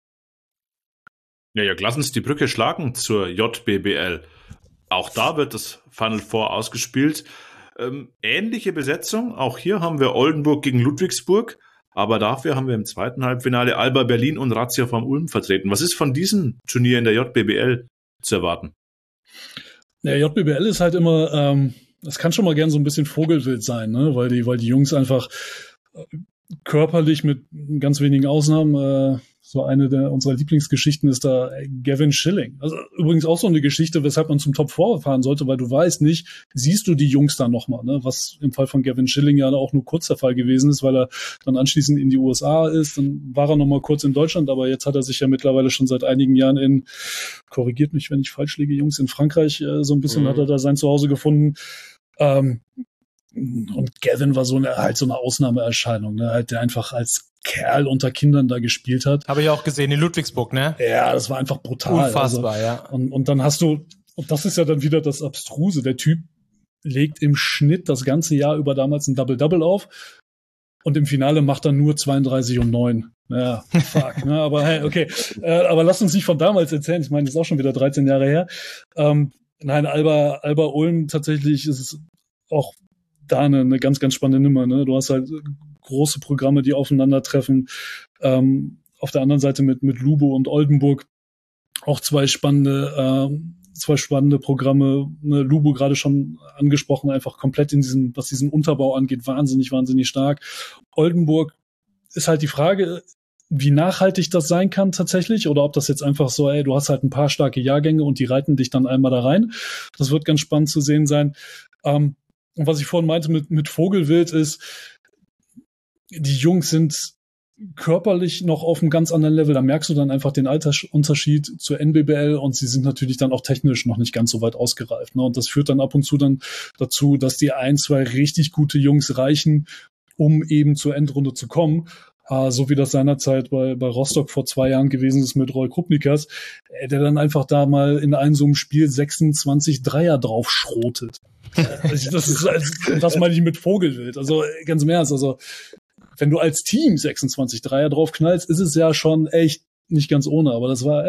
Ja, lass uns die Brücke schlagen zur JBBL. Auch da wird das Final Four ausgespielt. Ähnliche Besetzung. Auch hier haben wir Oldenburg gegen Ludwigsburg. Aber dafür haben wir im zweiten Halbfinale Alba Berlin und Ratio vom Ulm vertreten. Was ist von diesem Turnier in der JBBL zu erwarten? Der JBBL ist halt immer, das kann schon mal gern so ein bisschen Vogelwild sein, ne? Weil die Jungs einfach körperlich mit ganz wenigen Ausnahmen, so eine unserer Lieblingsgeschichten ist da Gavin Schilling. Also übrigens auch so eine Geschichte, weshalb man zum Top 4 fahren sollte, weil du weißt nicht, siehst du die Jungs dann nochmal, ne? Was im Fall von Gavin Schilling ja auch nur kurz der Fall gewesen ist, weil er dann anschließend in die USA ist, dann war er nochmal kurz in Deutschland, aber jetzt hat er sich ja mittlerweile schon seit einigen Jahren korrigiert mich, wenn ich falsch liege, Jungs, in Frankreich so ein bisschen hat er da sein Zuhause gefunden. Und Gavin war so eine Ausnahmeerscheinung, ne? Halt, der einfach als Kerl unter Kindern da gespielt hat. Habe ich auch gesehen in Ludwigsburg, ne? Ja, das war einfach brutal. Unfassbar, ja. Und dann hast du, und das ist ja dann wieder das Abstruse, der Typ legt im Schnitt das ganze Jahr über damals ein Double-Double auf und im Finale macht er nur 32 und 9. Ja, fuck, ne? Aber hey, okay. Aber lass uns nicht von damals erzählen. Ich meine, das ist auch schon wieder 13 Jahre her. Nein, Alba Ulm tatsächlich ist es auch da eine ganz spannende Nummer, ne? Du hast halt große Programme, die aufeinandertreffen. Auf der anderen Seite mit Lubo und Oldenburg auch zwei spannende Programme. Ne? Lubo gerade schon angesprochen, einfach komplett was diesen Unterbau angeht, wahnsinnig stark. Oldenburg ist halt die Frage, wie nachhaltig das sein kann tatsächlich, oder ob das jetzt einfach so, du hast halt ein paar starke Jahrgänge und die reiten dich dann einmal da rein. Das wird ganz spannend zu sehen sein. Und was ich vorhin meinte mit Vogelwild ist, die Jungs sind körperlich noch auf einem ganz anderen Level. Da merkst du dann einfach den Altersunterschied zur NBBL und sie sind natürlich dann auch technisch noch nicht ganz so weit ausgereift. Ne? Und das führt dann ab und zu dann dazu, dass die 2 richtig gute Jungs reichen, um eben zur Endrunde zu kommen. So wie das seinerzeit bei Rostock vor 2 Jahren gewesen ist mit Roy Krupnikas, der dann einfach da mal in so einem Spiel 26 Dreier drauf schrotet. Das meine ich mit Vogelwild. Also ganz im Ernst, also wenn du als Team 26 Dreier drauf knallst, ist es ja schon echt nicht ganz ohne. Aber das war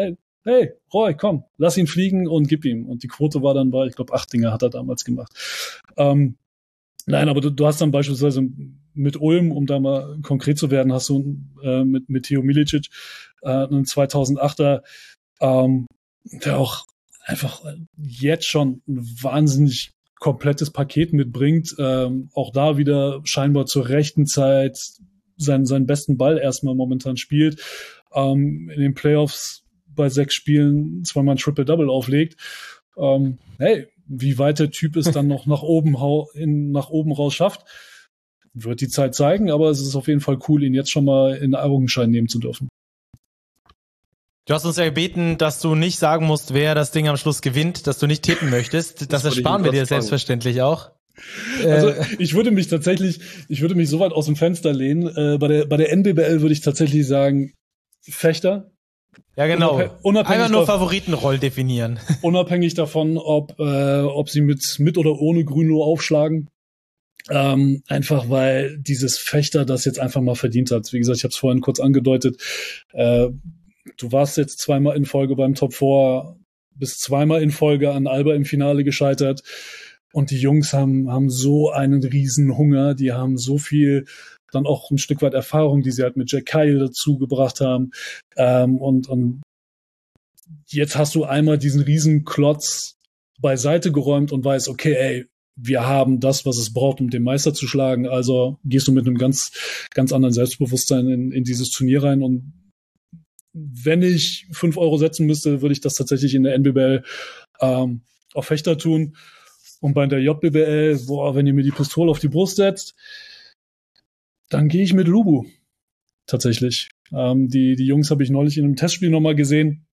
hey, Roy, komm, lass ihn fliegen und gib ihm. Und die Quote war dann ich glaube, 8 Dinger hat er damals gemacht. Nein, aber du hast dann beispielsweise mit Ulm, um da mal konkret zu werden, hast du mit Theo Milicic einen 2008er, der auch einfach jetzt schon ein wahnsinnig komplettes Paket mitbringt, auch da wieder scheinbar zur rechten Zeit seinen besten Ball erstmal momentan spielt, in den Playoffs bei 6 Spielen 2-mal ein Triple-Double auflegt. Hey, wie weit der Typ es dann noch nach oben raus schafft, wird die Zeit zeigen, aber es ist auf jeden Fall cool, ihn jetzt schon mal in Augenschein nehmen zu dürfen. Du hast uns ja gebeten, dass du nicht sagen musst, wer das Ding am Schluss gewinnt, dass du nicht tippen möchtest. Das ersparen wir dir selbstverständlich auch. Also ich würde mich so weit aus dem Fenster lehnen. Bei der NBBL würde ich tatsächlich sagen, Fechter. Ja, genau. Einfach nur Favoritenroll definieren. Unabhängig davon, ob sie mit oder ohne Grünloh aufschlagen. Einfach weil dieses Fechter das jetzt einfach mal verdient hat. Wie gesagt, ich habe es vorhin kurz angedeutet. Du warst jetzt 2-mal in Folge beim Top 4, bist 2-mal in Folge an Alba im Finale gescheitert. Und die Jungs haben so einen riesen Hunger. Die haben so viel dann auch ein Stück weit Erfahrung, die sie halt mit Jack Kyle dazu gebracht haben. Und jetzt hast du einmal diesen riesen Klotz beiseite geräumt und weißt, okay, ey, wir haben das, was es braucht, um den Meister zu schlagen. Also gehst du mit einem ganz, ganz anderen Selbstbewusstsein in dieses Turnier rein. Und wenn ich 5 Euro setzen müsste, würde ich das tatsächlich in der NBBL auf Fechter tun. Und bei der JBBL, wenn ihr mir die Pistole auf die Brust setzt, dann gehe ich mit Lubu. Tatsächlich. Die Jungs habe ich neulich in einem Testspiel nochmal gesehen.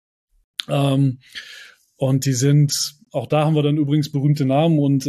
Und die sind, auch da haben wir dann übrigens berühmte Namen und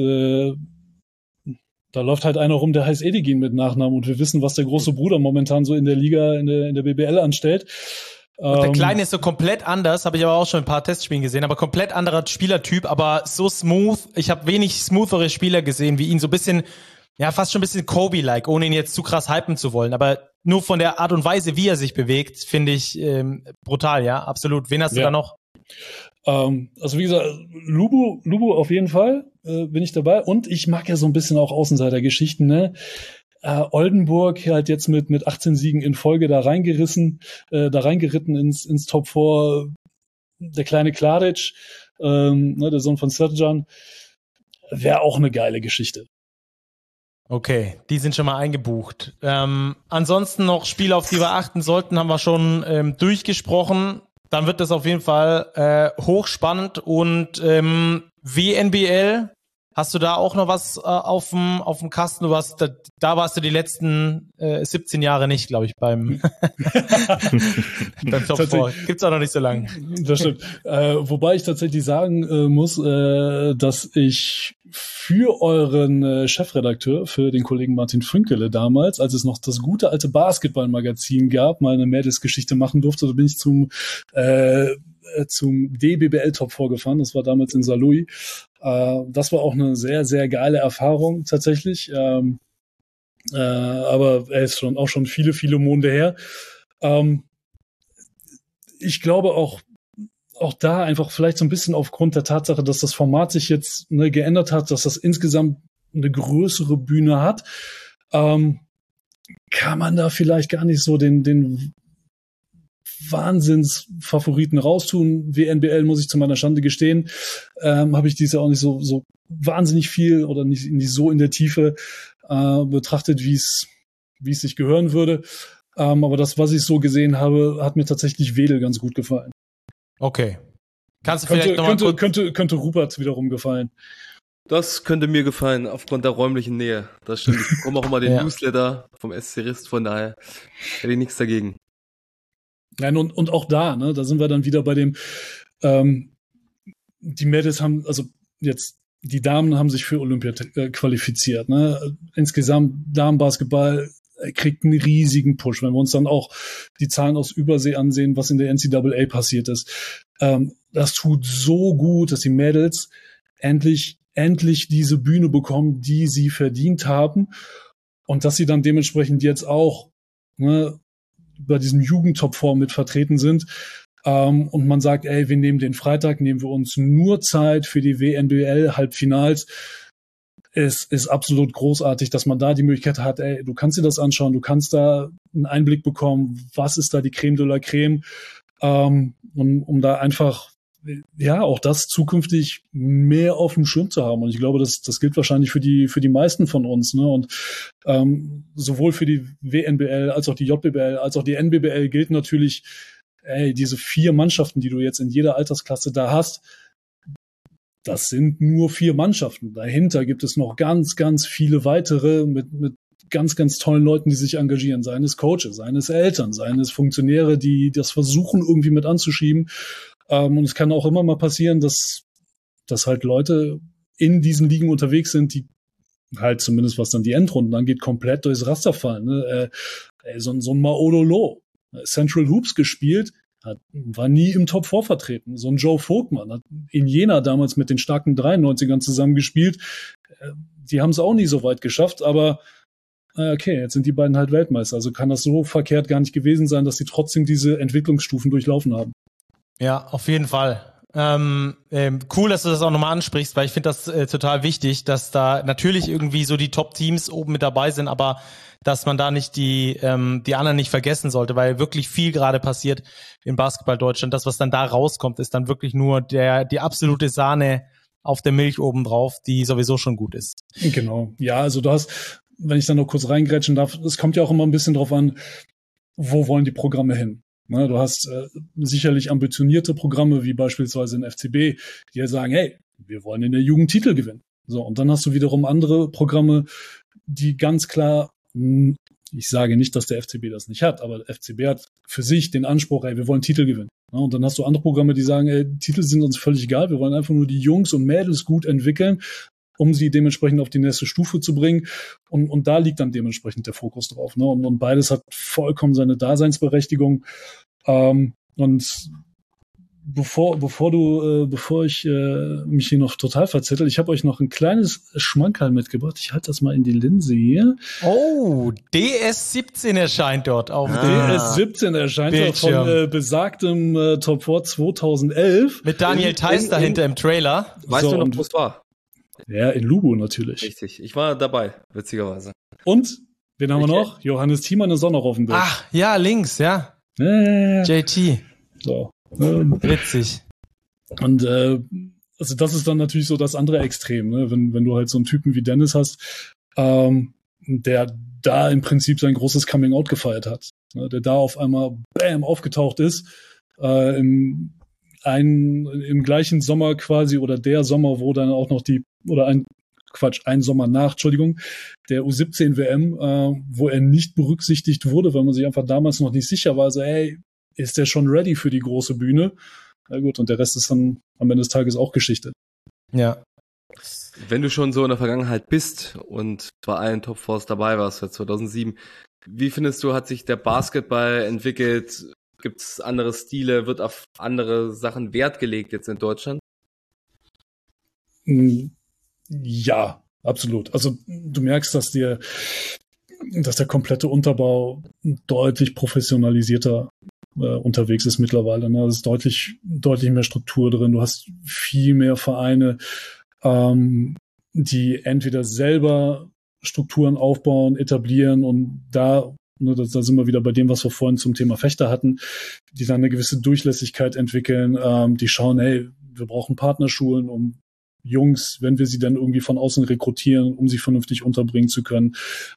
da läuft halt einer rum, der heißt Edigin mit Nachnamen und wir wissen, was der große Bruder momentan so in der Liga, in der BBL anstellt. Und der Kleine ist so komplett anders, habe ich aber auch schon ein paar Testspielen gesehen, aber komplett anderer Spielertyp, aber so smooth. Ich habe wenig smoothere Spieler gesehen wie ihn, so ein bisschen, ja, fast schon ein bisschen Kobe-like, ohne ihn jetzt zu krass hypen zu wollen, aber nur von der Art und Weise, wie er sich bewegt, finde ich brutal, ja, absolut. Wen hast du da noch? Also wie gesagt, Lubu auf jeden Fall bin ich dabei und ich mag ja so ein bisschen auch Außenseiter-Geschichten, ne? Oldenburg halt jetzt mit 18 Siegen in Folge da reingeritten ins Top 4. Der kleine Klaric, der Sohn von Serjan, wäre auch eine geile Geschichte. Okay, die sind schon mal eingebucht. Ansonsten noch Spiele, auf die wir achten sollten, haben wir schon durchgesprochen. Dann wird das auf jeden Fall hochspannend und WNBL, hast du da auch noch was auf dem Kasten? Da warst du die letzten 17 Jahre nicht, glaube ich, beim Top 4. Gibt's auch noch nicht so lange. Das stimmt. Wobei ich tatsächlich sagen muss, dass ich für euren Chefredakteur, für den Kollegen Martin Fünkele damals, als es noch das gute alte Basketballmagazin gab, mal eine Mädelsgeschichte machen durfte, da bin ich zum DBBL Top 4 gefahren. Das war damals in Saarlouis. Das war auch eine sehr, sehr geile Erfahrung tatsächlich. Aber er ist auch schon viele, viele Monde her. Ich glaube auch da einfach vielleicht so ein bisschen aufgrund der Tatsache, dass das Format sich jetzt geändert hat, dass das insgesamt eine größere Bühne hat, kann man da vielleicht gar nicht so den Wahnsinnsfavoriten raustun. WNBL, muss ich zu meiner Schande gestehen, habe ich dieses Jahr auch nicht so wahnsinnig viel oder nicht so in der Tiefe betrachtet, wie es sich gehören würde. Aber das, was ich so gesehen habe, hat mir tatsächlich Wedel ganz gut gefallen. Okay. Kannst du vielleicht nochmal könnte Rupert wiederum gefallen. Das könnte mir gefallen, aufgrund der räumlichen Nähe. Das stimmt. Ich bekomme auch immer den Newsletter vom SC Rist, von daher hätte ich nichts dagegen. Nein, und auch da sind wir dann wieder bei dem, die Mädels haben, also jetzt, die Damen haben sich für Olympia qualifiziert, ne? Insgesamt Damenbasketball kriegt einen riesigen Push, wenn wir uns dann auch die Zahlen aus Übersee ansehen, was in der NCAA passiert ist. Das tut so gut, dass die Mädels endlich diese Bühne bekommen, die sie verdient haben und dass sie dann dementsprechend jetzt auch bei diesem Jugendtop-4 mit vertreten sind. und man sagt, ey, wir nehmen den Freitag, nehmen wir uns nur Zeit für die WNBL-Halbfinals. Es ist absolut großartig, dass man da die Möglichkeit hat, ey, du kannst dir das anschauen, du kannst da einen Einblick bekommen, was ist da die Creme de la Creme, um da einfach, ja, auch das zukünftig mehr auf dem Schirm zu haben. Und ich glaube, das gilt wahrscheinlich für die meisten von uns, ne? Und sowohl für die WNBL als auch die JBL als auch die NBBL gilt natürlich, ey, diese 4 Mannschaften, die du jetzt in jeder Altersklasse da hast, das sind nur 4 Mannschaften. Dahinter gibt es noch ganz, ganz viele weitere mit ganz, ganz tollen Leuten, die sich engagieren. Seien es Coaches, seien es Eltern, seien es Funktionäre, die das versuchen, irgendwie mit anzuschieben. Und es kann auch immer mal passieren, dass halt Leute in diesen Ligen unterwegs sind, die halt zumindest, was dann die Endrunden angeht, komplett durchs Raster fallen. Ne? So ein Maodolo, Central Hoops gespielt, war nie im Top 4 vertreten. So ein Joe Vogtmann hat in Jena damals mit den starken 93ern zusammengespielt. Die haben es auch nie so weit geschafft, aber okay, jetzt sind die beiden halt Weltmeister. Also kann das so verkehrt gar nicht gewesen sein, dass sie trotzdem diese Entwicklungsstufen durchlaufen haben. Ja, auf jeden Fall. Cool, dass du das auch nochmal ansprichst, weil ich finde das total wichtig, dass da natürlich irgendwie so die Top-Teams oben mit dabei sind, aber dass man da nicht die anderen nicht vergessen sollte, weil wirklich viel gerade passiert in Basketball Deutschland. Das, was dann da rauskommt, ist dann wirklich nur die absolute Sahne auf der Milch obendrauf, die sowieso schon gut ist. Genau. Ja, also du hast, wenn ich da noch kurz reingrätschen darf, es kommt ja auch immer ein bisschen drauf an, wo wollen die Programme hin? Ne, du hast sicherlich ambitionierte Programme, wie beispielsweise in FCB, die ja sagen, hey, wir wollen in der Jugend Titel gewinnen. So, und dann hast du wiederum andere Programme, die ganz klar, ich sage nicht, dass der FCB das nicht hat, aber der FCB hat für sich den Anspruch, ey, wir wollen Titel gewinnen. Ja, und dann hast du andere Programme, die sagen, ey, Titel sind uns völlig egal, wir wollen einfach nur die Jungs und Mädels gut entwickeln, um sie dementsprechend auf die nächste Stufe zu bringen. Und da liegt dann dementsprechend der Fokus drauf. Ne? Und beides hat vollkommen seine Daseinsberechtigung. Und bevor ich mich hier noch total verzettel, ich habe euch noch ein kleines Schmankerl mitgebracht. Ich halte das mal in die Linse hier. Oh, DS17 erscheint dort auf DS17 erscheint dort von besagtem Top 4 2011. Mit Daniel Theiss dahinter im Trailer. Weißt du noch, wo es war? Ja, in Lugo natürlich. Richtig, ich war dabei, witzigerweise. Und, wen haben wir noch? Johannes Thiemann ist auch noch auf dem Bild. Ach, ja, links, ja. JT. So. Witzig. Und also das ist dann natürlich so das andere Extrem, ne? Wenn du halt so einen Typen wie Dennis hast, der da im Prinzip sein großes Coming-out gefeiert hat, ne? Der da auf einmal bam aufgetaucht ist, im gleichen Sommer quasi oder der Sommer, wo dann auch noch ein Sommer nach, der U17 WM, wo er nicht berücksichtigt wurde, weil man sich einfach damals noch nicht sicher war, so, ey, ist der schon ready für die große Bühne? Na gut, und der Rest ist dann am Ende des Tages auch Geschichte. Ja. Wenn du schon so in der Vergangenheit bist und bei allen Top 4s dabei warst für 2007, wie findest du, hat sich der Basketball entwickelt? Gibt es andere Stile? Wird auf andere Sachen Wert gelegt jetzt in Deutschland? Ja, absolut. Also du merkst, dass der komplette Unterbau deutlich professionalisierter unterwegs ist mittlerweile. Ne? Es ist deutlich mehr Struktur drin. Du hast viel mehr Vereine, die entweder selber Strukturen aufbauen, etablieren und da sind wir wieder bei dem, was wir vorhin zum Thema Fechter hatten, die dann eine gewisse Durchlässigkeit entwickeln, die schauen, hey, wir brauchen Partnerschulen, um Jungs, wenn wir sie dann irgendwie von außen rekrutieren, um sie vernünftig unterbringen zu können.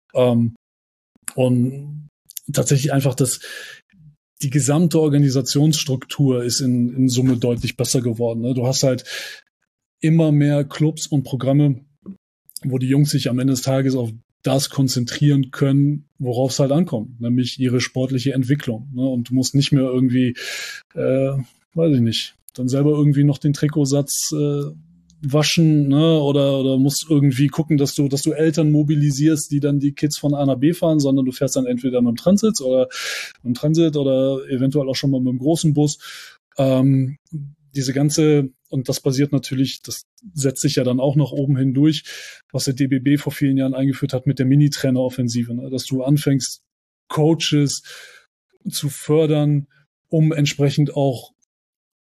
Und tatsächlich einfach die gesamte Organisationsstruktur ist in Summe deutlich besser geworden. Ne? Du hast halt immer mehr Clubs und Programme, wo die Jungs sich am Ende des Tages auf das konzentrieren können, worauf es halt ankommt, nämlich ihre sportliche Entwicklung. Ne? Und du musst nicht mehr irgendwie, weiß ich nicht, dann selber irgendwie noch den Trikotsatz waschen, ne? Oder musst irgendwie gucken, dass du Eltern mobilisierst, die dann die Kids von A nach B fahren, sondern du fährst dann entweder mit dem Transit oder eventuell auch schon mal mit dem großen Bus. Diese ganze, und das basiert natürlich, das setzt sich ja dann auch nach oben hin durch, was der DBB vor vielen Jahren eingeführt hat mit der Mini-Trainer-Offensive, ne? Dass du anfängst, Coaches zu fördern, um entsprechend auch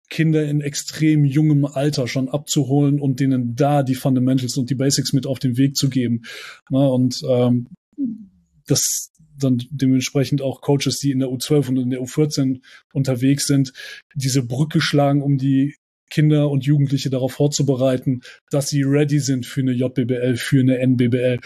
Kinder in extrem jungem Alter schon abzuholen und denen da die Fundamentals und die Basics mit auf den Weg zu geben. Und das dann dementsprechend auch Coaches, die in der U12 und in der U14 unterwegs sind, diese Brücke schlagen, um die Kinder und Jugendliche darauf vorzubereiten, dass sie ready sind für eine JBBL, für eine NBBL.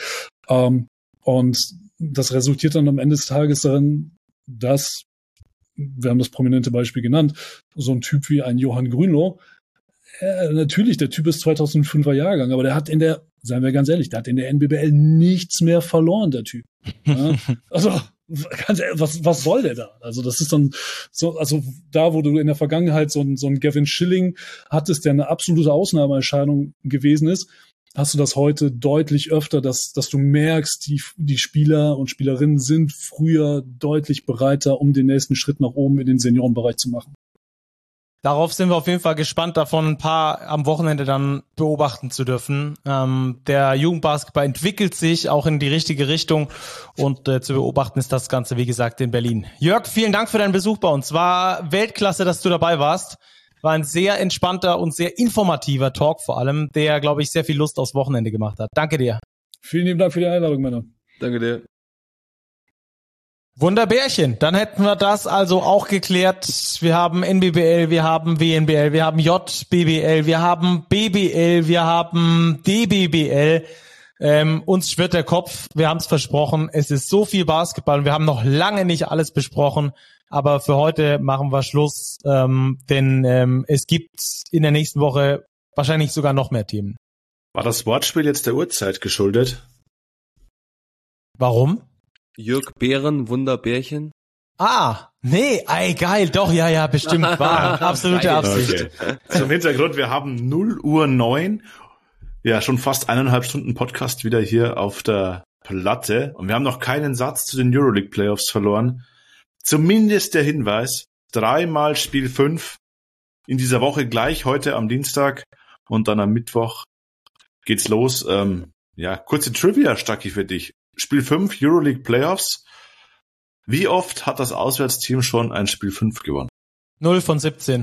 Und das resultiert dann am Ende des Tages darin, dass, wir haben das prominente Beispiel genannt, so ein Typ wie ein Johann Grünloh, natürlich, der Typ ist 2005er Jahrgang, aber der hat seien wir ganz ehrlich, der hat in der NBBL nichts mehr verloren, der Typ. Ja? Also, ganz ehrlich, was soll der da? Also, das ist dann so, also da, wo du in der Vergangenheit so ein Gavin Schilling hattest, der eine absolute Ausnahmeerscheinung gewesen ist, hast du das heute deutlich öfter, dass du merkst, die Spieler und Spielerinnen sind früher deutlich bereiter, um den nächsten Schritt nach oben in den Seniorenbereich zu machen. Darauf sind wir auf jeden Fall gespannt, davon ein paar am Wochenende dann beobachten zu dürfen. Der Jugendbasketball entwickelt sich auch in die richtige Richtung und zu beobachten ist das Ganze, wie gesagt, in Berlin. Jörg, vielen Dank für deinen Besuch bei uns. War Weltklasse, dass du dabei warst. War ein sehr entspannter und sehr informativer Talk vor allem, der, glaube ich, sehr viel Lust aufs Wochenende gemacht hat. Danke dir. Vielen lieben Dank für die Einladung, Männer. Danke dir. Wunderbärchen, dann hätten wir das also auch geklärt. Wir haben NBBL, wir haben WNBL, wir haben JBBL, wir haben BBL, wir haben DBBL. Uns schwirrt der Kopf, wir haben es versprochen, es ist so viel Basketball und wir haben noch lange nicht alles besprochen, aber für heute machen wir Schluss, denn es gibt in der nächsten Woche wahrscheinlich sogar noch mehr Themen. War das Wortspiel jetzt der Uhrzeit geschuldet? Warum? Jörg Bären, Wunderbärchen. Nee, geil, doch, ja, bestimmt, war absolute Absicht. Okay. Zum Hintergrund, wir haben 0:09, ja, schon fast 1,5 Stunden Podcast wieder hier auf der Platte und wir haben noch keinen Satz zu den Euroleague Playoffs verloren. Zumindest der Hinweis, 3-mal Spiel 5 in dieser Woche, gleich heute am Dienstag und dann am Mittwoch geht's los. Kurze Trivia, Stacki, für dich. Spiel 5, Euroleague Playoffs. Wie oft hat das Auswärtsteam schon ein Spiel 5 gewonnen? 0 von 17.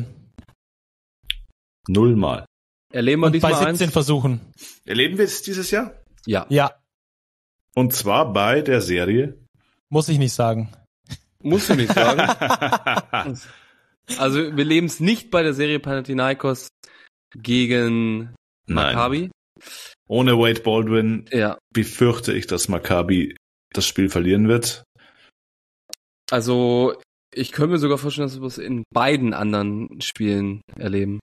0-mal. Erleben wir diesmal bei 17 Versuchen. Erleben wir es dieses Jahr? Ja. Und zwar bei der Serie? Muss ich nicht sagen. Musst du nicht sagen. Also wir leben es nicht bei der Serie Panathinaikos gegen Maccabi. Ohne Wade Baldwin befürchte ich, dass Maccabi das Spiel verlieren wird. Also ich könnte mir sogar vorstellen, dass wir es in beiden anderen Spielen erleben.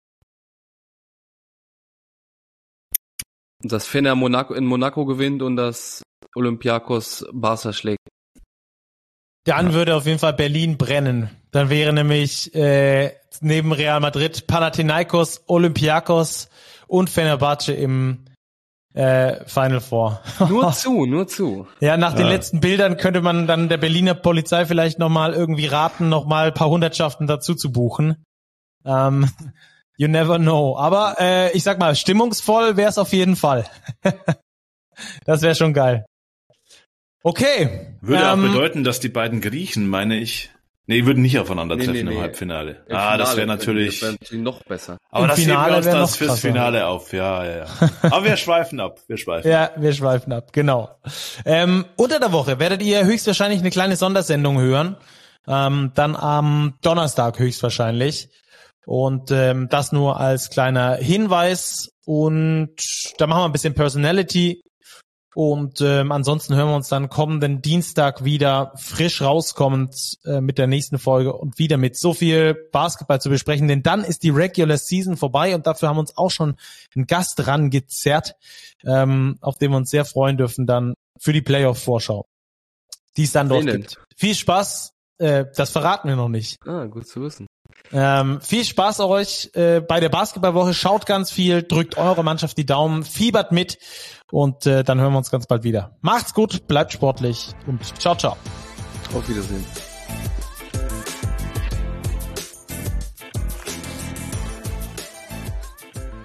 Dass Fener in Monaco gewinnt und dass Olympiakos Barca schlägt. Dann würde auf jeden Fall Berlin brennen. Dann wäre nämlich neben Real Madrid Panathinaikos, Olympiakos und Fenerbahce im Final Four. Nur zu. Ja, nach den letzten Bildern könnte man dann der Berliner Polizei vielleicht nochmal irgendwie raten, nochmal ein paar Hundertschaften dazu zu buchen. You never know. Aber ich sag mal, stimmungsvoll wäre es auf jeden Fall. Das wäre schon geil. Okay. Würde auch bedeuten, dass die beiden Griechen, meine ich, würden nicht aufeinandertreffen im Halbfinale. Das wäre natürlich noch besser. Aber das heben wir uns das fürs krasser. Finale auf. Ja. Aber wir schweifen ab. Ja, wir schweifen ab, genau. Unter der Woche werdet ihr höchstwahrscheinlich eine kleine Sondersendung hören. Dann am Donnerstag höchstwahrscheinlich. Und das nur als kleiner Hinweis. Und da machen wir ein bisschen Personality. Und ansonsten hören wir uns dann kommenden Dienstag wieder frisch rauskommend mit der nächsten Folge und wieder mit so viel Basketball zu besprechen, denn dann ist die Regular Season vorbei und dafür haben wir uns auch schon einen Gast rangezerrt, auf den wir uns sehr freuen dürfen dann für die Playoff-Vorschau, die es dann dort gibt. Viel Spaß, das verraten wir noch nicht. Gut zu wissen. Viel Spaß euch bei der Basketballwoche. Schaut ganz viel, drückt eure Mannschaft die Daumen, fiebert mit und dann hören wir uns ganz bald wieder. Macht's gut, bleibt sportlich und ciao, ciao. Auf Wiedersehen.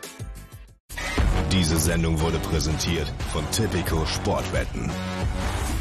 Diese Sendung wurde präsentiert von Tipico Sportwetten.